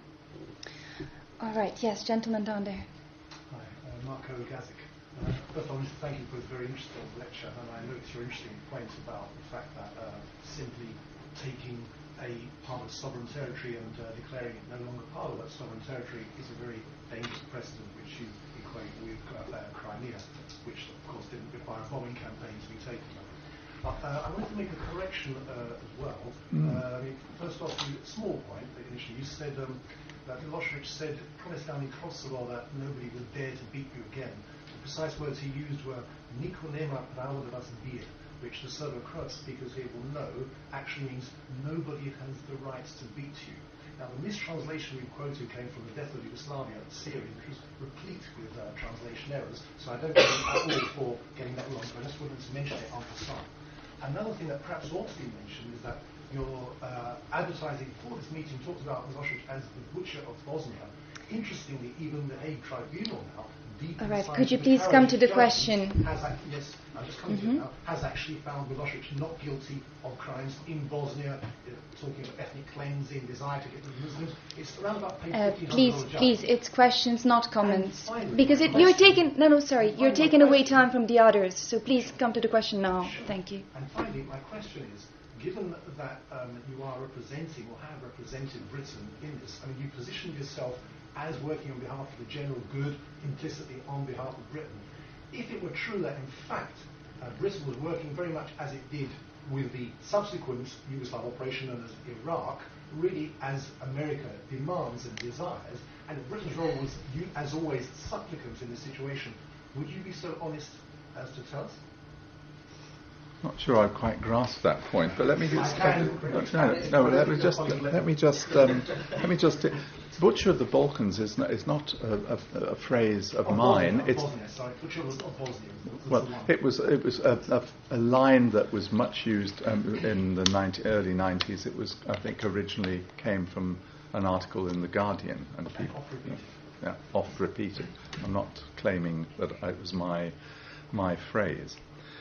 All right, yes, gentleman down there. Hi, Marco Gazik. First of all, I want to thank you for this very interesting lecture, and I noticed your interesting point about the fact that simply taking a part of sovereign territory and declaring it no longer part of that sovereign territory is a very dangerous precedent, which you equate with Crimea, which of course didn't require a bombing campaign to be taken. I wanted to make a correction as well. First off, a small point. Initially, you said that Milosevic said, promised down in Kosovo that nobody would dare to beat you again. The precise words he used were "Niko nema pravo da vas bije," which the Serbo-Croat speakers here will know actually means nobody has the right to beat you. Now, the mistranslation we quoted came from the Death of Yugoslavia series, which was replete with translation errors, so I don't blame at all for getting that wrong, but I just wanted to mention it en passant. Another thing that perhaps ought to be mentioned is that your advertising for this meeting talks about Milosevic as the butcher of Bosnia. Interestingly, even the Hague Tribunal now, all right, could you please come to the question? Yes, I'm just coming to it now. Has actually found Milosevic not guilty of crimes in Bosnia, talking about ethnic cleansing, desire to get rid of Muslims. It's around about page 1500. Please, it's questions, not comments. Because you're taking away time from the others. So please come to the question now. Sure. Thank you. And finally, my question is, given that you are representing or have represented Britain in this, you positioned yourself as working on behalf of the general good, implicitly on behalf of Britain. If it were true that, in fact, Britain was working very much as it did with the subsequent Yugoslav operation known as Iraq, really as America demands and desires, and if Britain's role was, as always, supplicant in this situation, would you be so honest as to tell us? Not sure I quite grasp that point, but let me just. Butcher of the Balkans is not a phrase of mine. It was a line that was much used in the early 90s. It was, I think, originally came from an article in The Guardian, and people oft repeated. I'm not claiming that it was my phrase.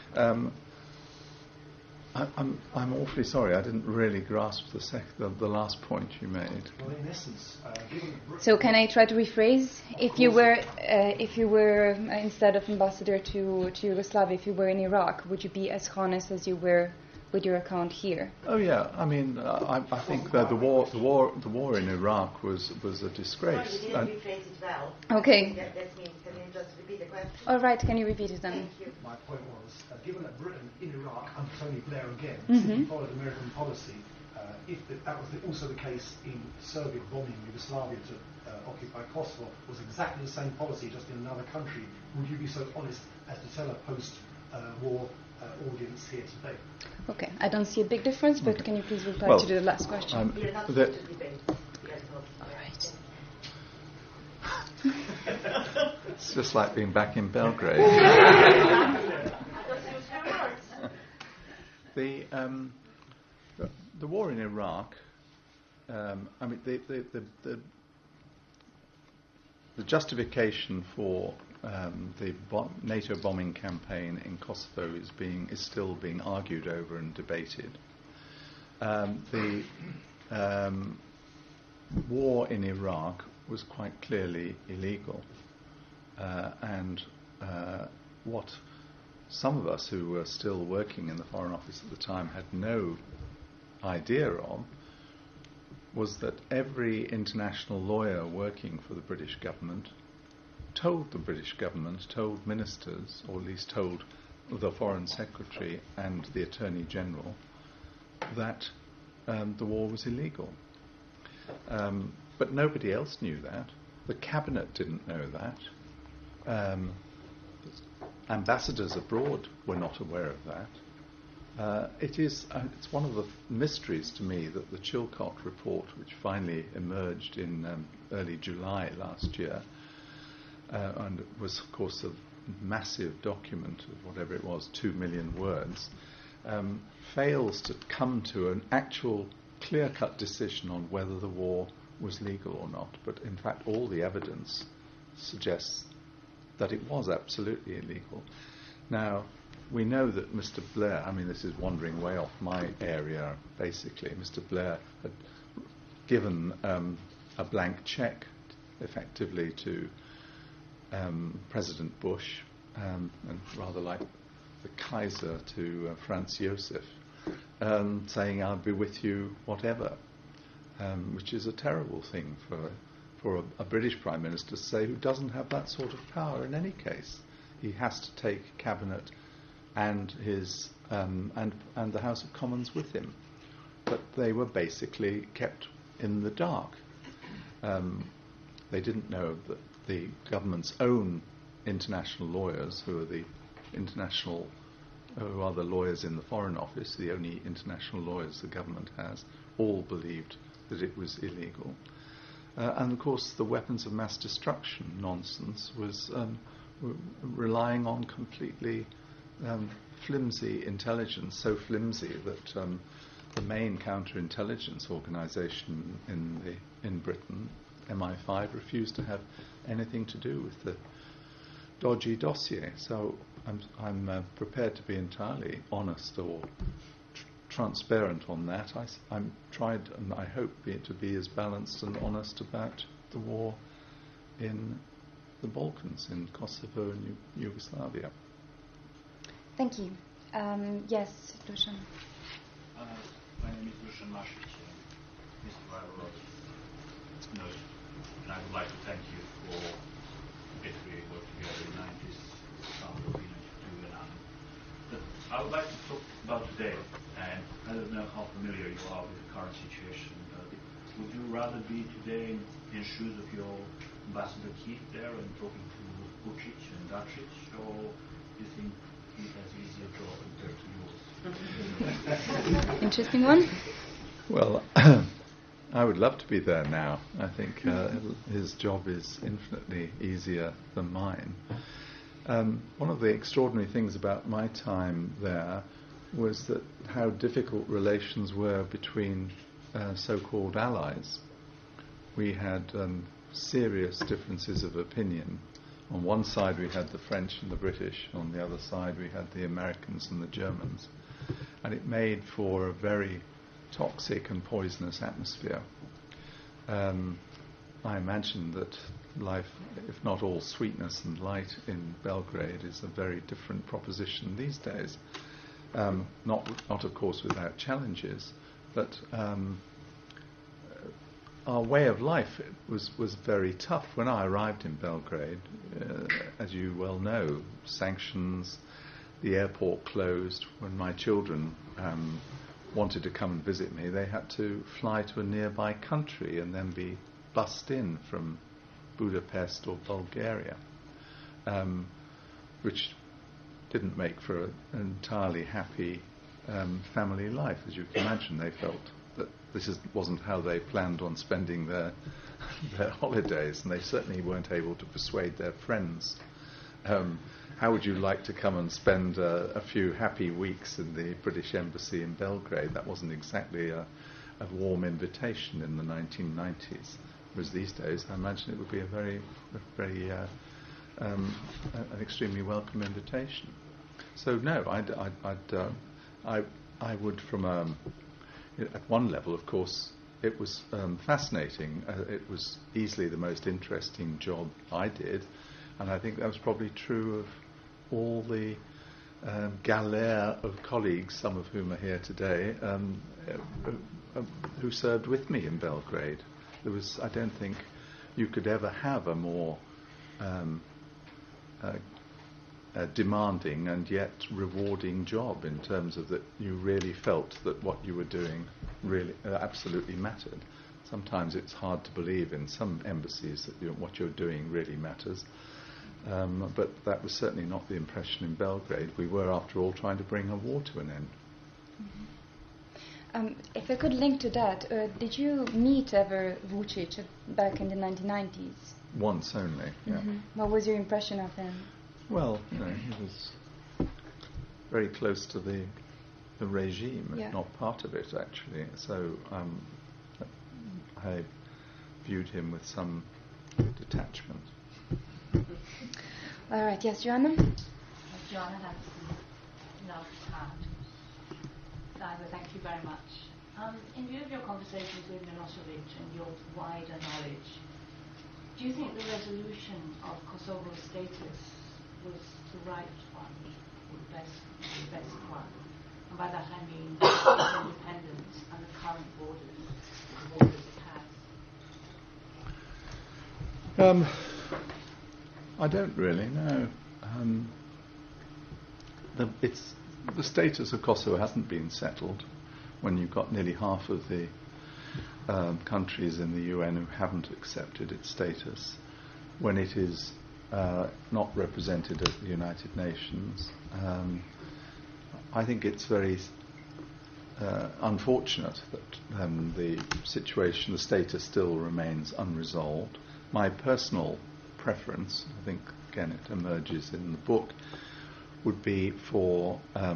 I'm awfully sorry. I didn't really grasp the last point you made. Well, in essence, so can I try to rephrase? If you were instead of ambassador to Yugoslavia, if you were in Iraq, would you be as honest as you were with your account here? Oh yeah. I think that the war in Iraq was a disgrace. You didn't rephrase it well. Okay. That means, can you just repeat the question? All right. Can you repeat it then? Thank you. My point was, given that Britain in Iraq under Tony Blair again Mm-hmm. followed American policy, if that was also the case in Soviet bombing Yugoslavia to occupy Kosovo, was exactly the same policy, just in another country, would you be so honest as to tell a post-war audience here today? Okay, I don't see a big difference, but can you please reply to the last question? We are not here to debate. All right. It's just like being back in Belgrade. The war in Iraq. the justification for the NATO bombing campaign in Kosovo is still being argued over and debated. The war in Iraq was quite clearly illegal, and what some of us who were still working in the Foreign Office at the time had no idea of was that every international lawyer working for the British government told the British government, told ministers, or at least told the Foreign Secretary and the Attorney General that the war was illegal. But nobody else knew that. The Cabinet didn't know that. Ambassadors abroad were not aware of that. It's one of the mysteries to me that the Chilcot report, which finally emerged in early July last year, and it was, of course, a massive document of whatever it was, 2 million words, fails to come to an actual clear-cut decision on whether the war was legal or not. But in fact, all the evidence suggests that it was absolutely illegal. Now, we know that Mr. Blair, I mean, this is wandering way off my area, basically. Mr. Blair had given a blank cheque, effectively, to President Bush, and rather like the Kaiser to Franz Josef, saying, I'll be with you, whatever, which is a terrible thing for a British Prime Minister to say, who doesn't have that sort of power in any case. He has to take Cabinet and his and the House of Commons with him. But they were basically kept in the dark. They didn't know that the government's own international lawyers, who are the lawyers in the Foreign Office, the only international lawyers the government has, all believed that it was illegal. And of course, the weapons of mass destruction nonsense was relying on completely flimsy intelligence, so flimsy that the main counterintelligence organisation in Britain, MI5, refused to have anything to do with the dodgy dossier. So I'm prepared to be entirely honest or transparent on that. I'm tried, and I hope to be as balanced and honest about the war in the Balkans, in Kosovo and Yugoslavia. Thank you. Yes, Dusan. My name is Dusan Masic, Mr. Ivor knows, and I would like to thank you for the bit we worked together in the 90s, some opinion to do and But I would like to talk about today, and I don't know how familiar you are with the current situation, but would you rather be today in shoes of your Ambassador Keith there and talking to Vučić and Dačić, or do you think he has easier job compared to yours? Interesting one. Well, I would love to be there now. I think his job is infinitely easier than mine. One of the extraordinary things about my time there was that how difficult relations were between so-called allies. We had serious differences of opinion. On one side we had the French and the British, on the other side we had the Americans and the Germans. And it made for a very toxic and poisonous atmosphere. I imagine that life, if not all sweetness and light in Belgrade, is a very different proposition these days. Not of course without challenges, but our way of life was very tough. When I arrived in Belgrade, as you well know, sanctions, the airport closed. When my children wanted to come and visit me, they had to fly to a nearby country and then be bussed in from Budapest or Bulgaria, which didn't make for an entirely happy family life. As you can imagine, they felt that wasn't how they planned on spending their holidays, and they certainly weren't able to persuade their friends. How would you like to come and spend a few happy weeks in the British Embassy in Belgrade? That wasn't exactly a warm invitation in the 1990s. whereas these days I imagine it would be a very an extremely welcome invitation. So no, I would from at one level, of course, it was fascinating. It was easily the most interesting job I did, and I think that was probably true of all the galère of colleagues, some of whom are here today, who served with me in Belgrade. I don't think you could ever have a more demanding and yet rewarding job in terms of that you really felt that what you were doing really absolutely mattered. Sometimes it's hard to believe in some embassies that what you're doing really matters. But that was certainly not the impression in Belgrade. We were, after all, trying to bring a war to an end. Mm-hmm. If I could link to that, did you meet ever Vučić back in the 1990s? Once only, yeah. Mm-hmm. What was your impression of him? Well, he was very close to the regime, if not part of it, actually. So I viewed him with some detachment. All right, yes, Joanna? Joanna Hansen, Navstad. Ivo, thank you very much. In view of your conversations with Milosevic and your wider knowledge, do you think the resolution of Kosovo's status was the right one, or the best one? And by that I mean its independence and the current borders it has. I don't really know. The status of Kosovo hasn't been settled when you've got nearly half of the countries in the UN who haven't accepted its status, when it is not represented at the United Nations. I think it's very unfortunate that the situation, the status still remains unresolved. My personal preference, I think again it emerges in the book, would be for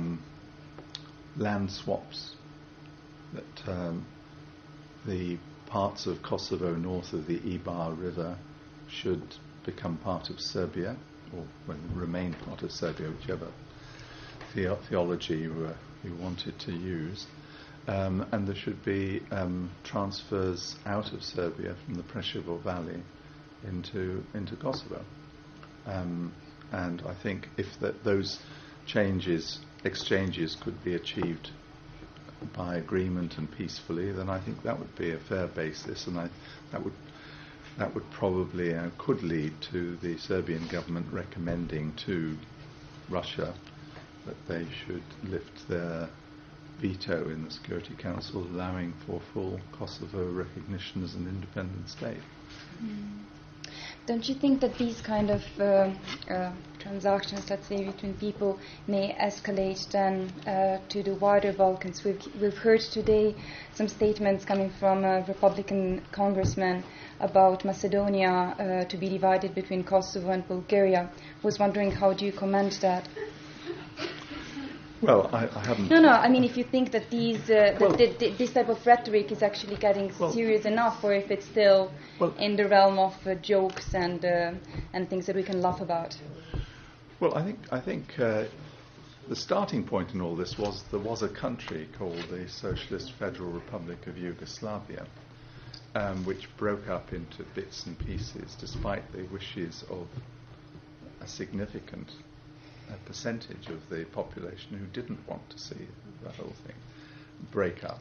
land swaps, that the parts of Kosovo north of the Ibar River should become part of Serbia, or remain part of Serbia, whichever theology you wanted to use, and there should be transfers out of Serbia from the Preševo Valley into Kosovo. And I think if those exchanges could be achieved by agreement and peacefully, then I think that would be a fair basis, and that would probably could lead to the Serbian government recommending to Russia that they should lift their veto in the Security Council, allowing for full Kosovo recognition as an independent state. Don't you think that these kind of transactions, let's say, between people may escalate then to the wider Balkans? We've heard today some statements coming from a Republican congressman about Macedonia to be divided between Kosovo and Bulgaria. I was wondering, how do you comment that? Well, I haven't... No, I mean, if you think that this type of rhetoric is actually getting serious enough, or if it's still in the realm of jokes and things that we can laugh about. Well, I think the starting point in all this was there was a country called the Socialist Federal Republic of Yugoslavia, which broke up into bits and pieces, despite the wishes of a significant percentage of the population who didn't want to see the whole thing break up.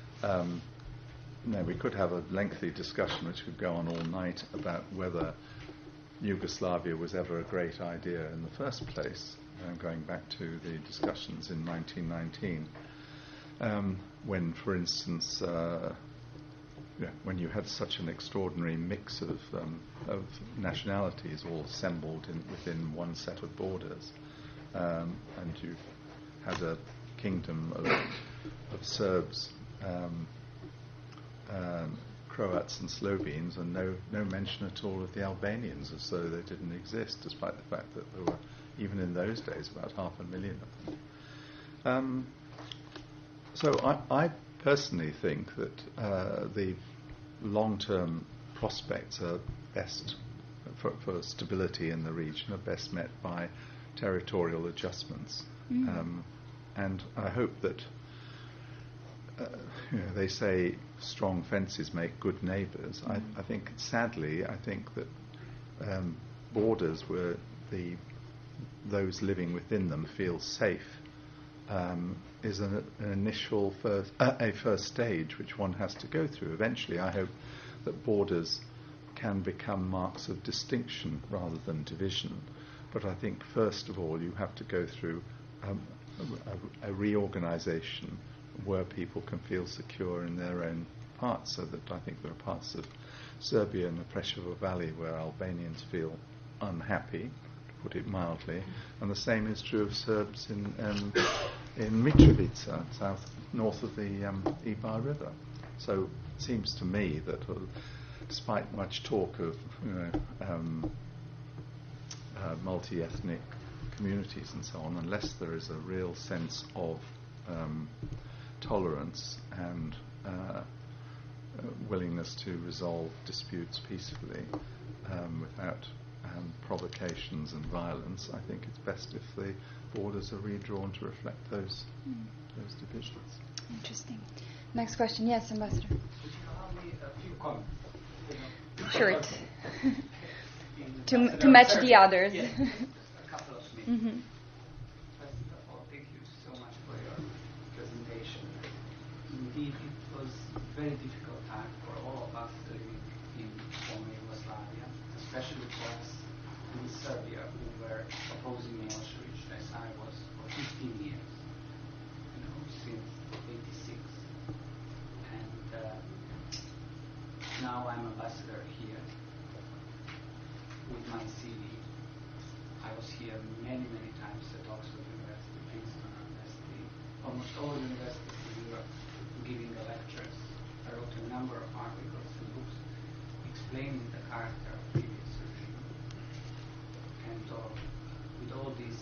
We could have a lengthy discussion which could go on all night about whether Yugoslavia was ever a great idea in the first place, going back to the discussions in 1919, when, for instance, when you had such an extraordinary mix of nationalities all assembled within one set of borders, and you had a kingdom of Serbs, Croats and Slovenes, and no mention at all of the Albanians, as though they didn't exist, despite the fact that there were, even in those days, about 500,000 of them. So I personally think that the long-term prospects are best for stability in the region are best met by territorial adjustments. And I hope that they say strong fences make good neighbours. I think, sadly, that borders where those living within them feel safe is an initial first stage which one has to go through. Eventually, I hope that borders can become marks of distinction rather than division. But I think, first of all, you have to go through a reorganisation where people can feel secure in their own parts, so that I think there are parts of Serbia and the Preševo Valley where Albanians feel unhappy, to put it mildly, and the same is true of Serbs in Mitrovica, north of the Ibar River. So it seems to me that despite much talk of multi-ethnic communities and so on, unless there is a real sense of tolerance and willingness to resolve disputes peacefully without provocations and violence, I think it's best if the borders are redrawn to reflect those divisions. Interesting. Next question. Yes, Ambassador. Would you allow me a few comments? Short. to match the others. Yes, a couple of minutes. First of all, thank you so much for your presentation. Indeed, it was a very difficult time for all of us living in former Yugoslavia, especially for us in Serbia, who were opposing Milosevic as I was for 15 years, since 86. And now I'm ambassador here with my CV. I was here many, many times at Oxford University, Princeton University, almost all universities in Europe, giving the lectures. I wrote a number of articles and books explaining the character of previous regime. And with all this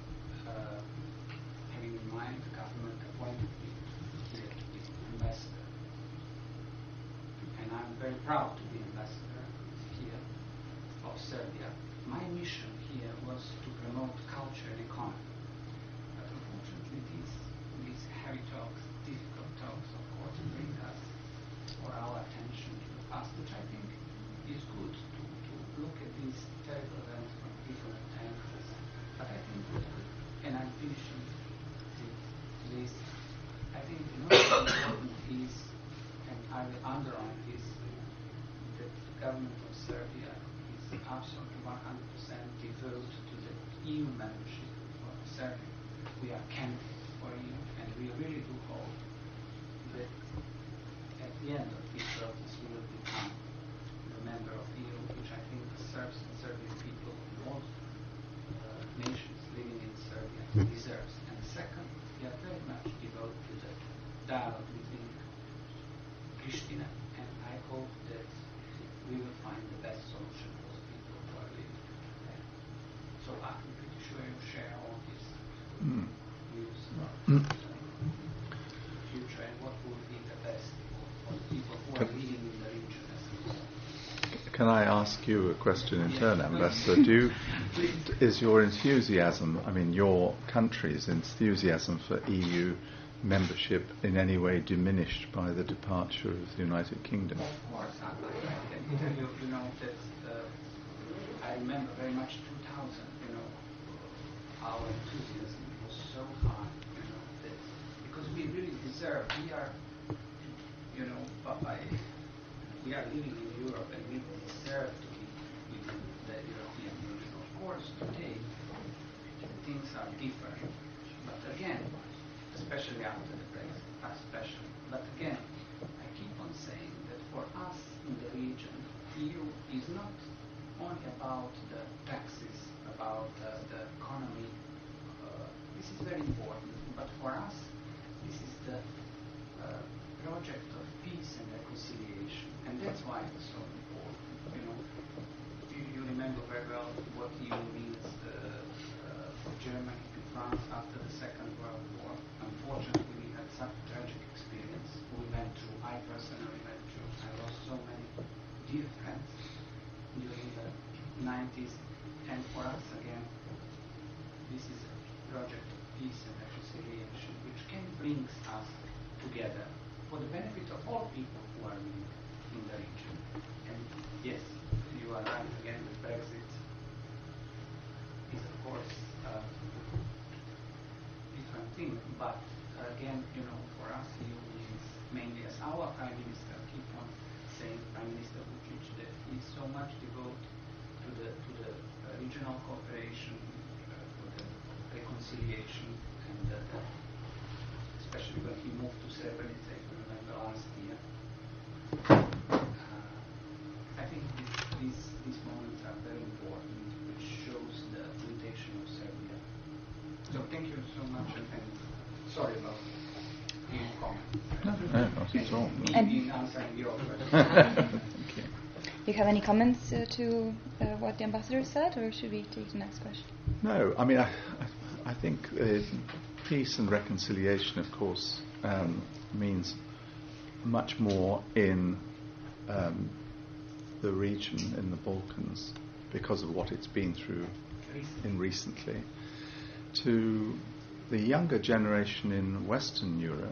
having in mind, the government appointed me here to be ambassador. And I'm very proud to be ambassador here of Serbia. My mission here was to promote culture and economy. But unfortunately, these heavy talks, difficult talks, of course, bring us or our attention to the past, which I think is good to look at these terrible events from different angles. But I think that, and I'm finishing this, I think the most important is, and I will underline this, that the government of Serbia is absolutely 100% devoted to the EU membership of Serbia. We are candidates for EU, and we really do hope that at the end of this process we will become a member of EU, which I think the Serbs and Serbian people and all nations living in Serbia deserves. And second, we are very much devoted to the dialogue between Pristina, and I hope that we will find the best solution for the people who are living there. So I'm pretty sure you share all these views about the future and what would be the best for the people who are living in the region as well. Can I ask you a question in turn, Ambassador? Is your enthusiasm, your country's enthusiasm for EU membership in any way diminished by the departure of the United Kingdom? Of course, I can tell you, that I remember very much 2000, our enthusiasm was so high, that because we really deserve, we are, we are living in Europe and we deserve to be within the European Union. Of course, today things are different, but again, especially after the Brexit, but again, I keep on saying that for us in the region, EU is not only about the taxes, about the economy. This is very important, but for us, this is the project of peace and reconciliation, and that's why it's so important. You remember very well what EU means for Germany and France after the Second World War. Unfortunately, we had such a tragic experience. I personally went through. I lost so many dear friends. 90s. And for us, again, this is a project of peace and reconciliation which can bring us together for the benefit of all people who are living in the region. And yes, you are right again with Brexit is of course a different thing, but again, for us he is mainly, as our Prime Minister keep on saying, Prime Minister Vučić, that he so much devoted to the regional cooperation, for the reconciliation, and especially when he moved to Srebrenica, if you remember last year. I think these moments are very important, which shows the orientation of Serbia. So thank you so much, and sorry about the comment. No, not at all. In answering your question. Do you have any comments to what the ambassador said, or should we take the next question? No, I mean, I think peace and reconciliation, of course, means much more in the region, in the Balkans, because of what it's been through recently. To the younger generation in Western Europe,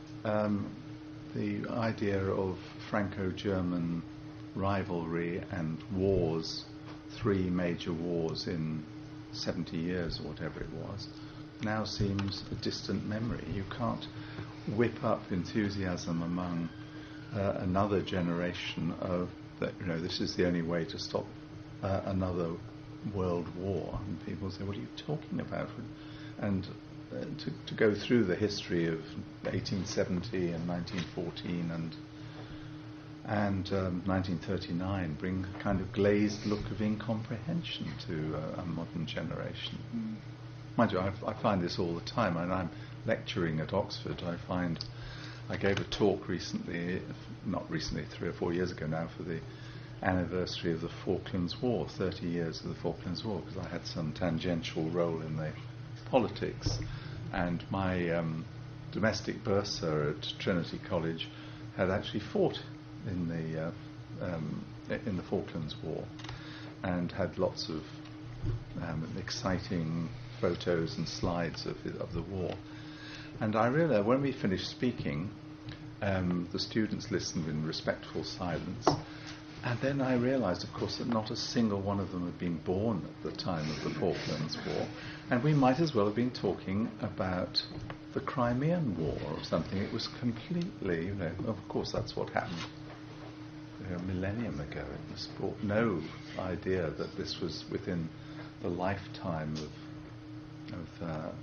the idea of Franco-German rivalry and wars, 3 major wars in 70 years or whatever it was, now seems a distant memory. You can't whip up enthusiasm among another generation of that, this is the only way to stop another world war. And people say, what are you talking about? And to go through the history of 1870 and 1914 and 1939 bring a kind of glazed look of incomprehension to a modern generation. Mind you, I find this all the time, and I'm lecturing at Oxford. I gave a talk recently, not recently, 3 or 4 years ago now, for the anniversary of the Falklands War, 30 years of the Falklands War, because I had some tangential role in the politics, and my domestic bursar at Trinity College had actually fought in the Falklands War and had lots of exciting photos and slides of the war. And I realized when we finished speaking, the students listened in respectful silence, and then I realized, of course, that not a single one of them had been born at the time of the Falklands War, and we might as well have been talking about the Crimean War or something. It was completely, of course that's what happened a millennium ago. It was brought no idea that this was within the lifetime of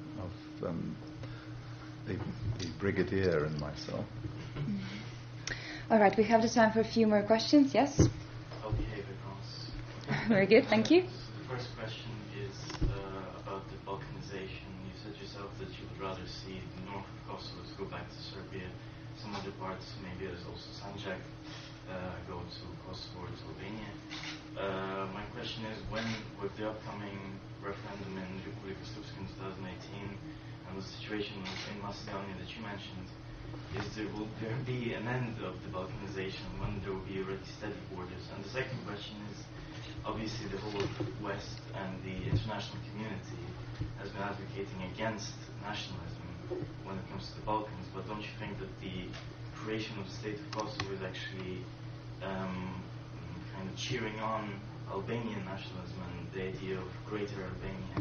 the brigadier and myself. All right, we have the time for a few more questions. Yes? Okay, very good, thank you. The first question is about the Balkanization. You said yourself that you would rather see the north of Kosovo go back to Serbia, some other parts, maybe there's also Sanjak, go to Kosovo or to Albania. My question is, when, with the upcoming referendum in Republika Srpska in 2018 and the situation in Macedonia that you mentioned, will there be an end of the Balkanization when there will be already steady borders? And the second question is, obviously the whole West and the international community has been advocating against nationalism when it comes to the Balkans, but don't you think that the creation of the state of Kosovo is actually kind of cheering on Albanian nationalism and the idea of greater Albania?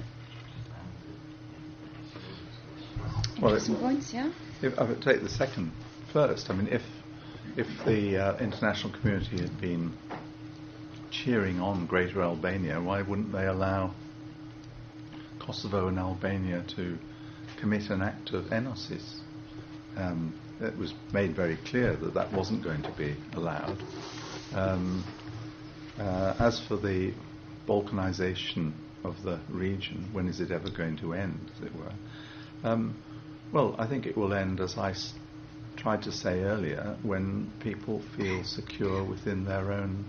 Well, some points, yeah. If I would take the second first, I mean, if the international community had been cheering on Greater Albania, why wouldn't they allow Kosovo and Albania to commit an act of enosis? It was made very clear that that wasn't going to be allowed. As for the Balkanization of the region, when is it ever going to end, as it were? Well, I think it will end, as I tried to say earlier, when people feel secure within their own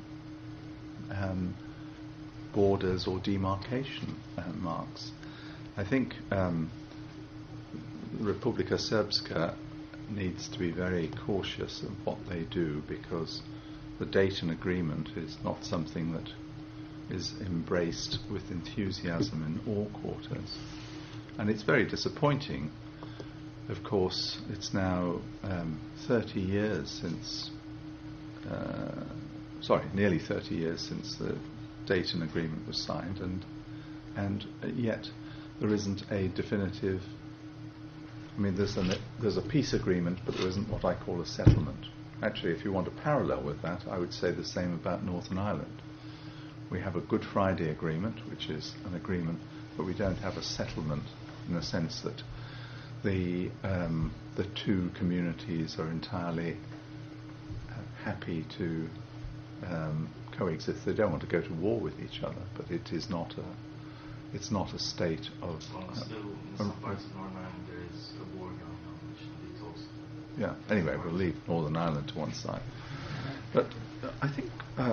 borders or demarcation marks. I think Republika Srpska needs to be very cautious of what they do, because the Dayton Agreement is not something that is embraced with enthusiasm in all quarters. And it's very disappointing. Of course, it's now 30 years since, nearly 30 years since the Dayton Agreement was signed, and yet there isn't a definitive. I mean, there's a peace agreement, but there isn't what I call a settlement. Actually, if you want a parallel with that, I would say the same about Northern Ireland. We have a Good Friday Agreement, which is an agreement, but we don't have a settlement in the sense that the two communities are entirely happy to coexist. They don't want to go to war with each other, but it's not a state of. Well, still, in some parts of Northern Ireland there is a war going on, which leads also. Yeah. Anyway, we'll leave Northern Ireland to one side. But I think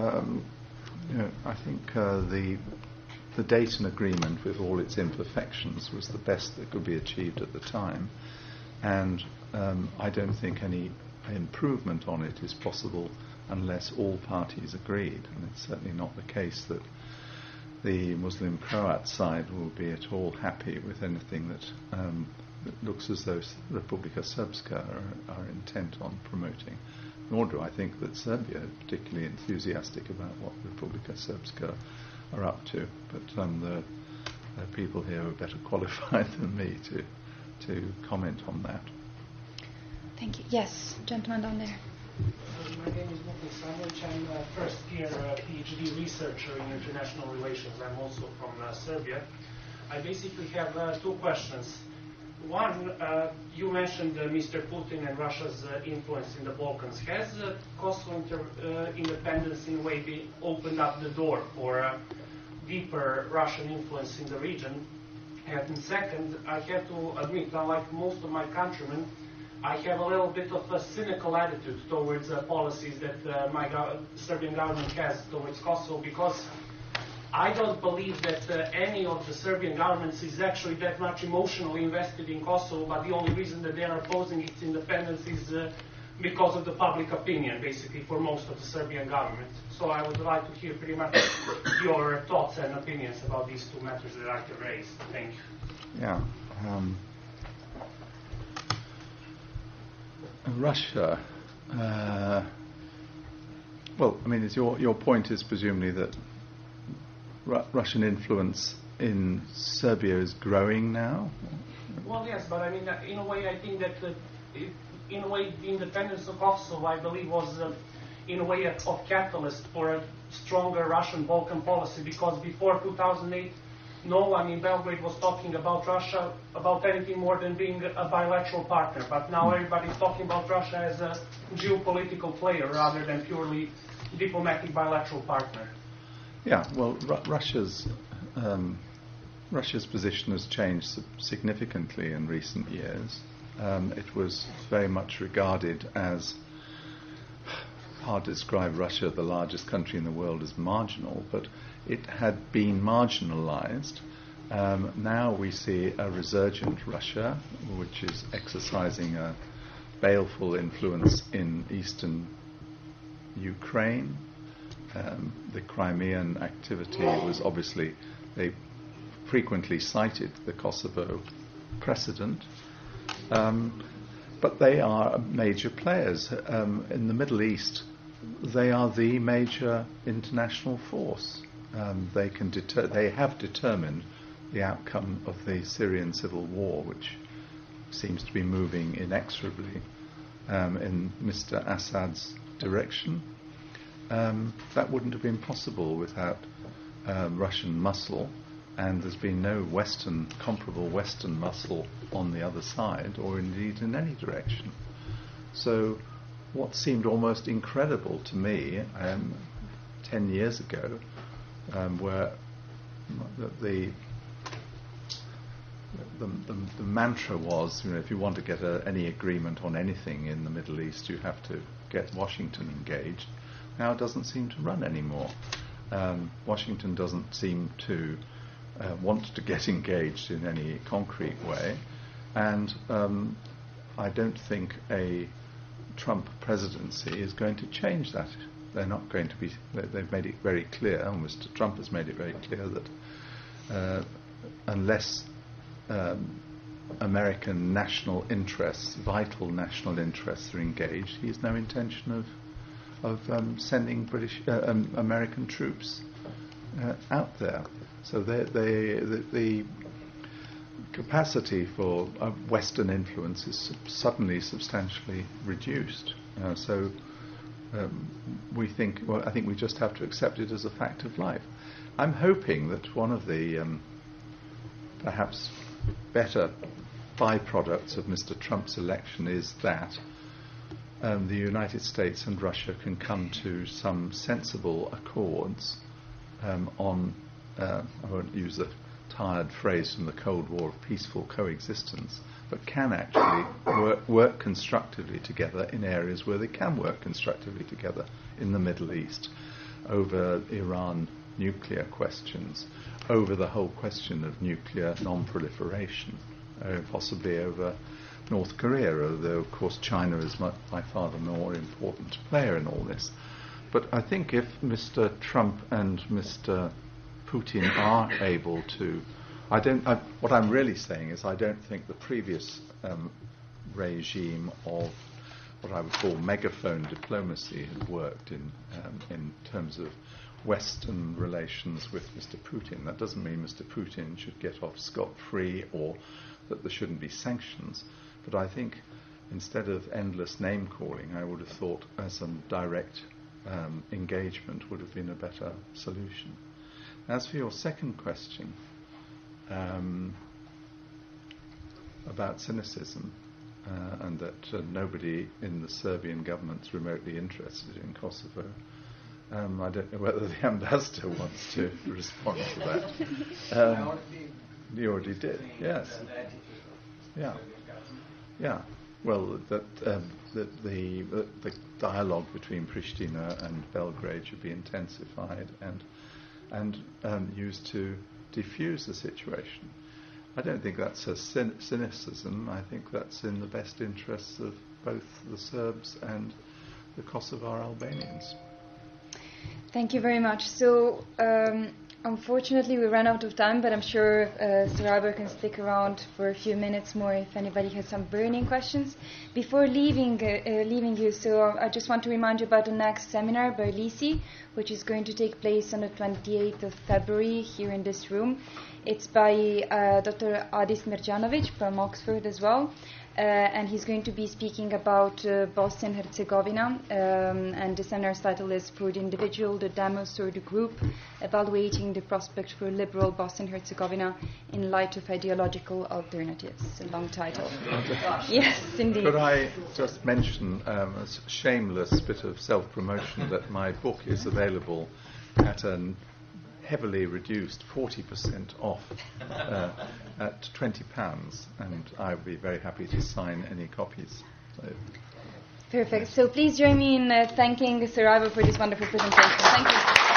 the Dayton Agreement, with all its imperfections, was the best that could be achieved at the time, and I don't think any improvement on it is possible unless all parties agreed, and it's certainly not the case that the Muslim Croat side will be at all happy with anything that looks as though Republika Srpska are intent on promoting. Nor do I think that Serbia is particularly enthusiastic about what Republika Srpska are up to. But the people here are better qualified than me to comment on that. Thank you. Yes, gentleman down there. My name is Mukin Samovic. I'm a first-year PhD researcher in international relations. I'm also from Serbia. I basically have two questions. One, you mentioned Mr. Putin and Russia's influence in the Balkans. Has Kosovo independence in a way opened up the door for deeper Russian influence in the region? And second, I have to admit, unlike most of my countrymen, I have a little bit of a cynical attitude towards policies that my Serbian government has towards Kosovo, because I don't believe that any of the Serbian governments is actually that much emotionally invested in Kosovo, but the only reason that they are opposing its independence is because of the public opinion, basically, for most of the Serbian government. So I would like to hear pretty much your thoughts and opinions about these two matters that I can raise. Thank you. Yeah. Russia. Well, I mean, your point is presumably that Russian influence in Serbia is growing now? Well, yes, but I mean, in a way, I think that, in a way, the independence of Kosovo, I believe, was, in a way, a catalyst for a stronger Russian Balkan policy, because before 2008, no one in Belgrade was talking about Russia about anything more than being a bilateral partner. But now everybody's talking about Russia as a geopolitical player rather than purely diplomatic bilateral partner. Yeah, well, Russia's position has changed significantly in recent years. It was very much regarded as, hard to describe Russia, the largest country in the world, as marginal, but it had been marginalized. Now we see a resurgent Russia, which is exercising a baleful influence in eastern Ukraine. The Crimean activity was obviously, they frequently cited the Kosovo precedent, but they are major players. In the Middle East, they are the major international force. They have determined the outcome of the Syrian civil war, which seems to be moving inexorably in Mr. Assad's direction. That wouldn't have been possible without Russian muscle, and there's been no comparable Western muscle on the other side, or indeed in any direction. So what seemed almost incredible to me 10 years ago, where the mantra was, if you want to get any agreement on anything in the Middle East, you have to get Washington engaged. Now it doesn't seem to run anymore. Washington doesn't seem to want to get engaged in any concrete way, and I don't think a Trump presidency is going to change that they're not going to be. They've made it very clear, and Mr. Trump has made it very clear that unless American national interests, vital national interests, are engaged, he has no intention of sending American troops out there. So the capacity for Western influence is suddenly substantially reduced. So we think. Well, I think we just have to accept it as a fact of life. I'm hoping that one of the perhaps better byproducts of Mr. Trump's election is that the United States and Russia can come to some sensible accords on, I won't use the tired phrase from the Cold War of peaceful coexistence, but can actually work constructively together in areas where they can work constructively together, in the Middle East, over Iran nuclear questions, over the whole question of nuclear non-proliferation, possibly over North Korea, although of course China is by far the more important player in all this. But I think if Mr. Trump and Mr. Putin are able to, what I'm really saying is I don't think the previous regime of what I would call megaphone diplomacy had worked in terms of Western relations with Mr. Putin. That doesn't mean Mr. Putin should get off scot-free or that there shouldn't be sanctions. But I think instead of endless name-calling, I would have thought some direct engagement would have been a better solution. As for your second question about cynicism and that nobody in the Serbian government's remotely interested in Kosovo, I don't know whether the ambassador wants to respond to that. You already did, yes. Yeah. Well, the dialogue between Pristina and Belgrade should be intensified and used to diffuse the situation. I don't think that's a cynicism. I think that's in the best interests of both the Serbs and the Kosovar Albanians. Thank you very much. So, unfortunately, we ran out of time, but I'm sure Sir Albert can stick around for a few minutes more if anybody has some burning questions. Before leaving you, so I just want to remind you about the next seminar by LISI, which is going to take place on the 28th of February here in this room. It's by Dr. Adis Mirjanovic from Oxford as well. And he's going to be speaking about Bosnia and Herzegovina, and the seminar's title is For the Individual, the Demos or the Group, Evaluating the Prospect for Liberal Bosnia and Herzegovina in Light of Ideological Alternatives. A long title. Yes, indeed. Could I just mention a shameless bit of self-promotion that my book is available at an heavily reduced 40% off at £20, and I would be very happy to sign any copies. So. Perfect. So please join me in thanking Sir Ivo for this wonderful presentation. Thank you.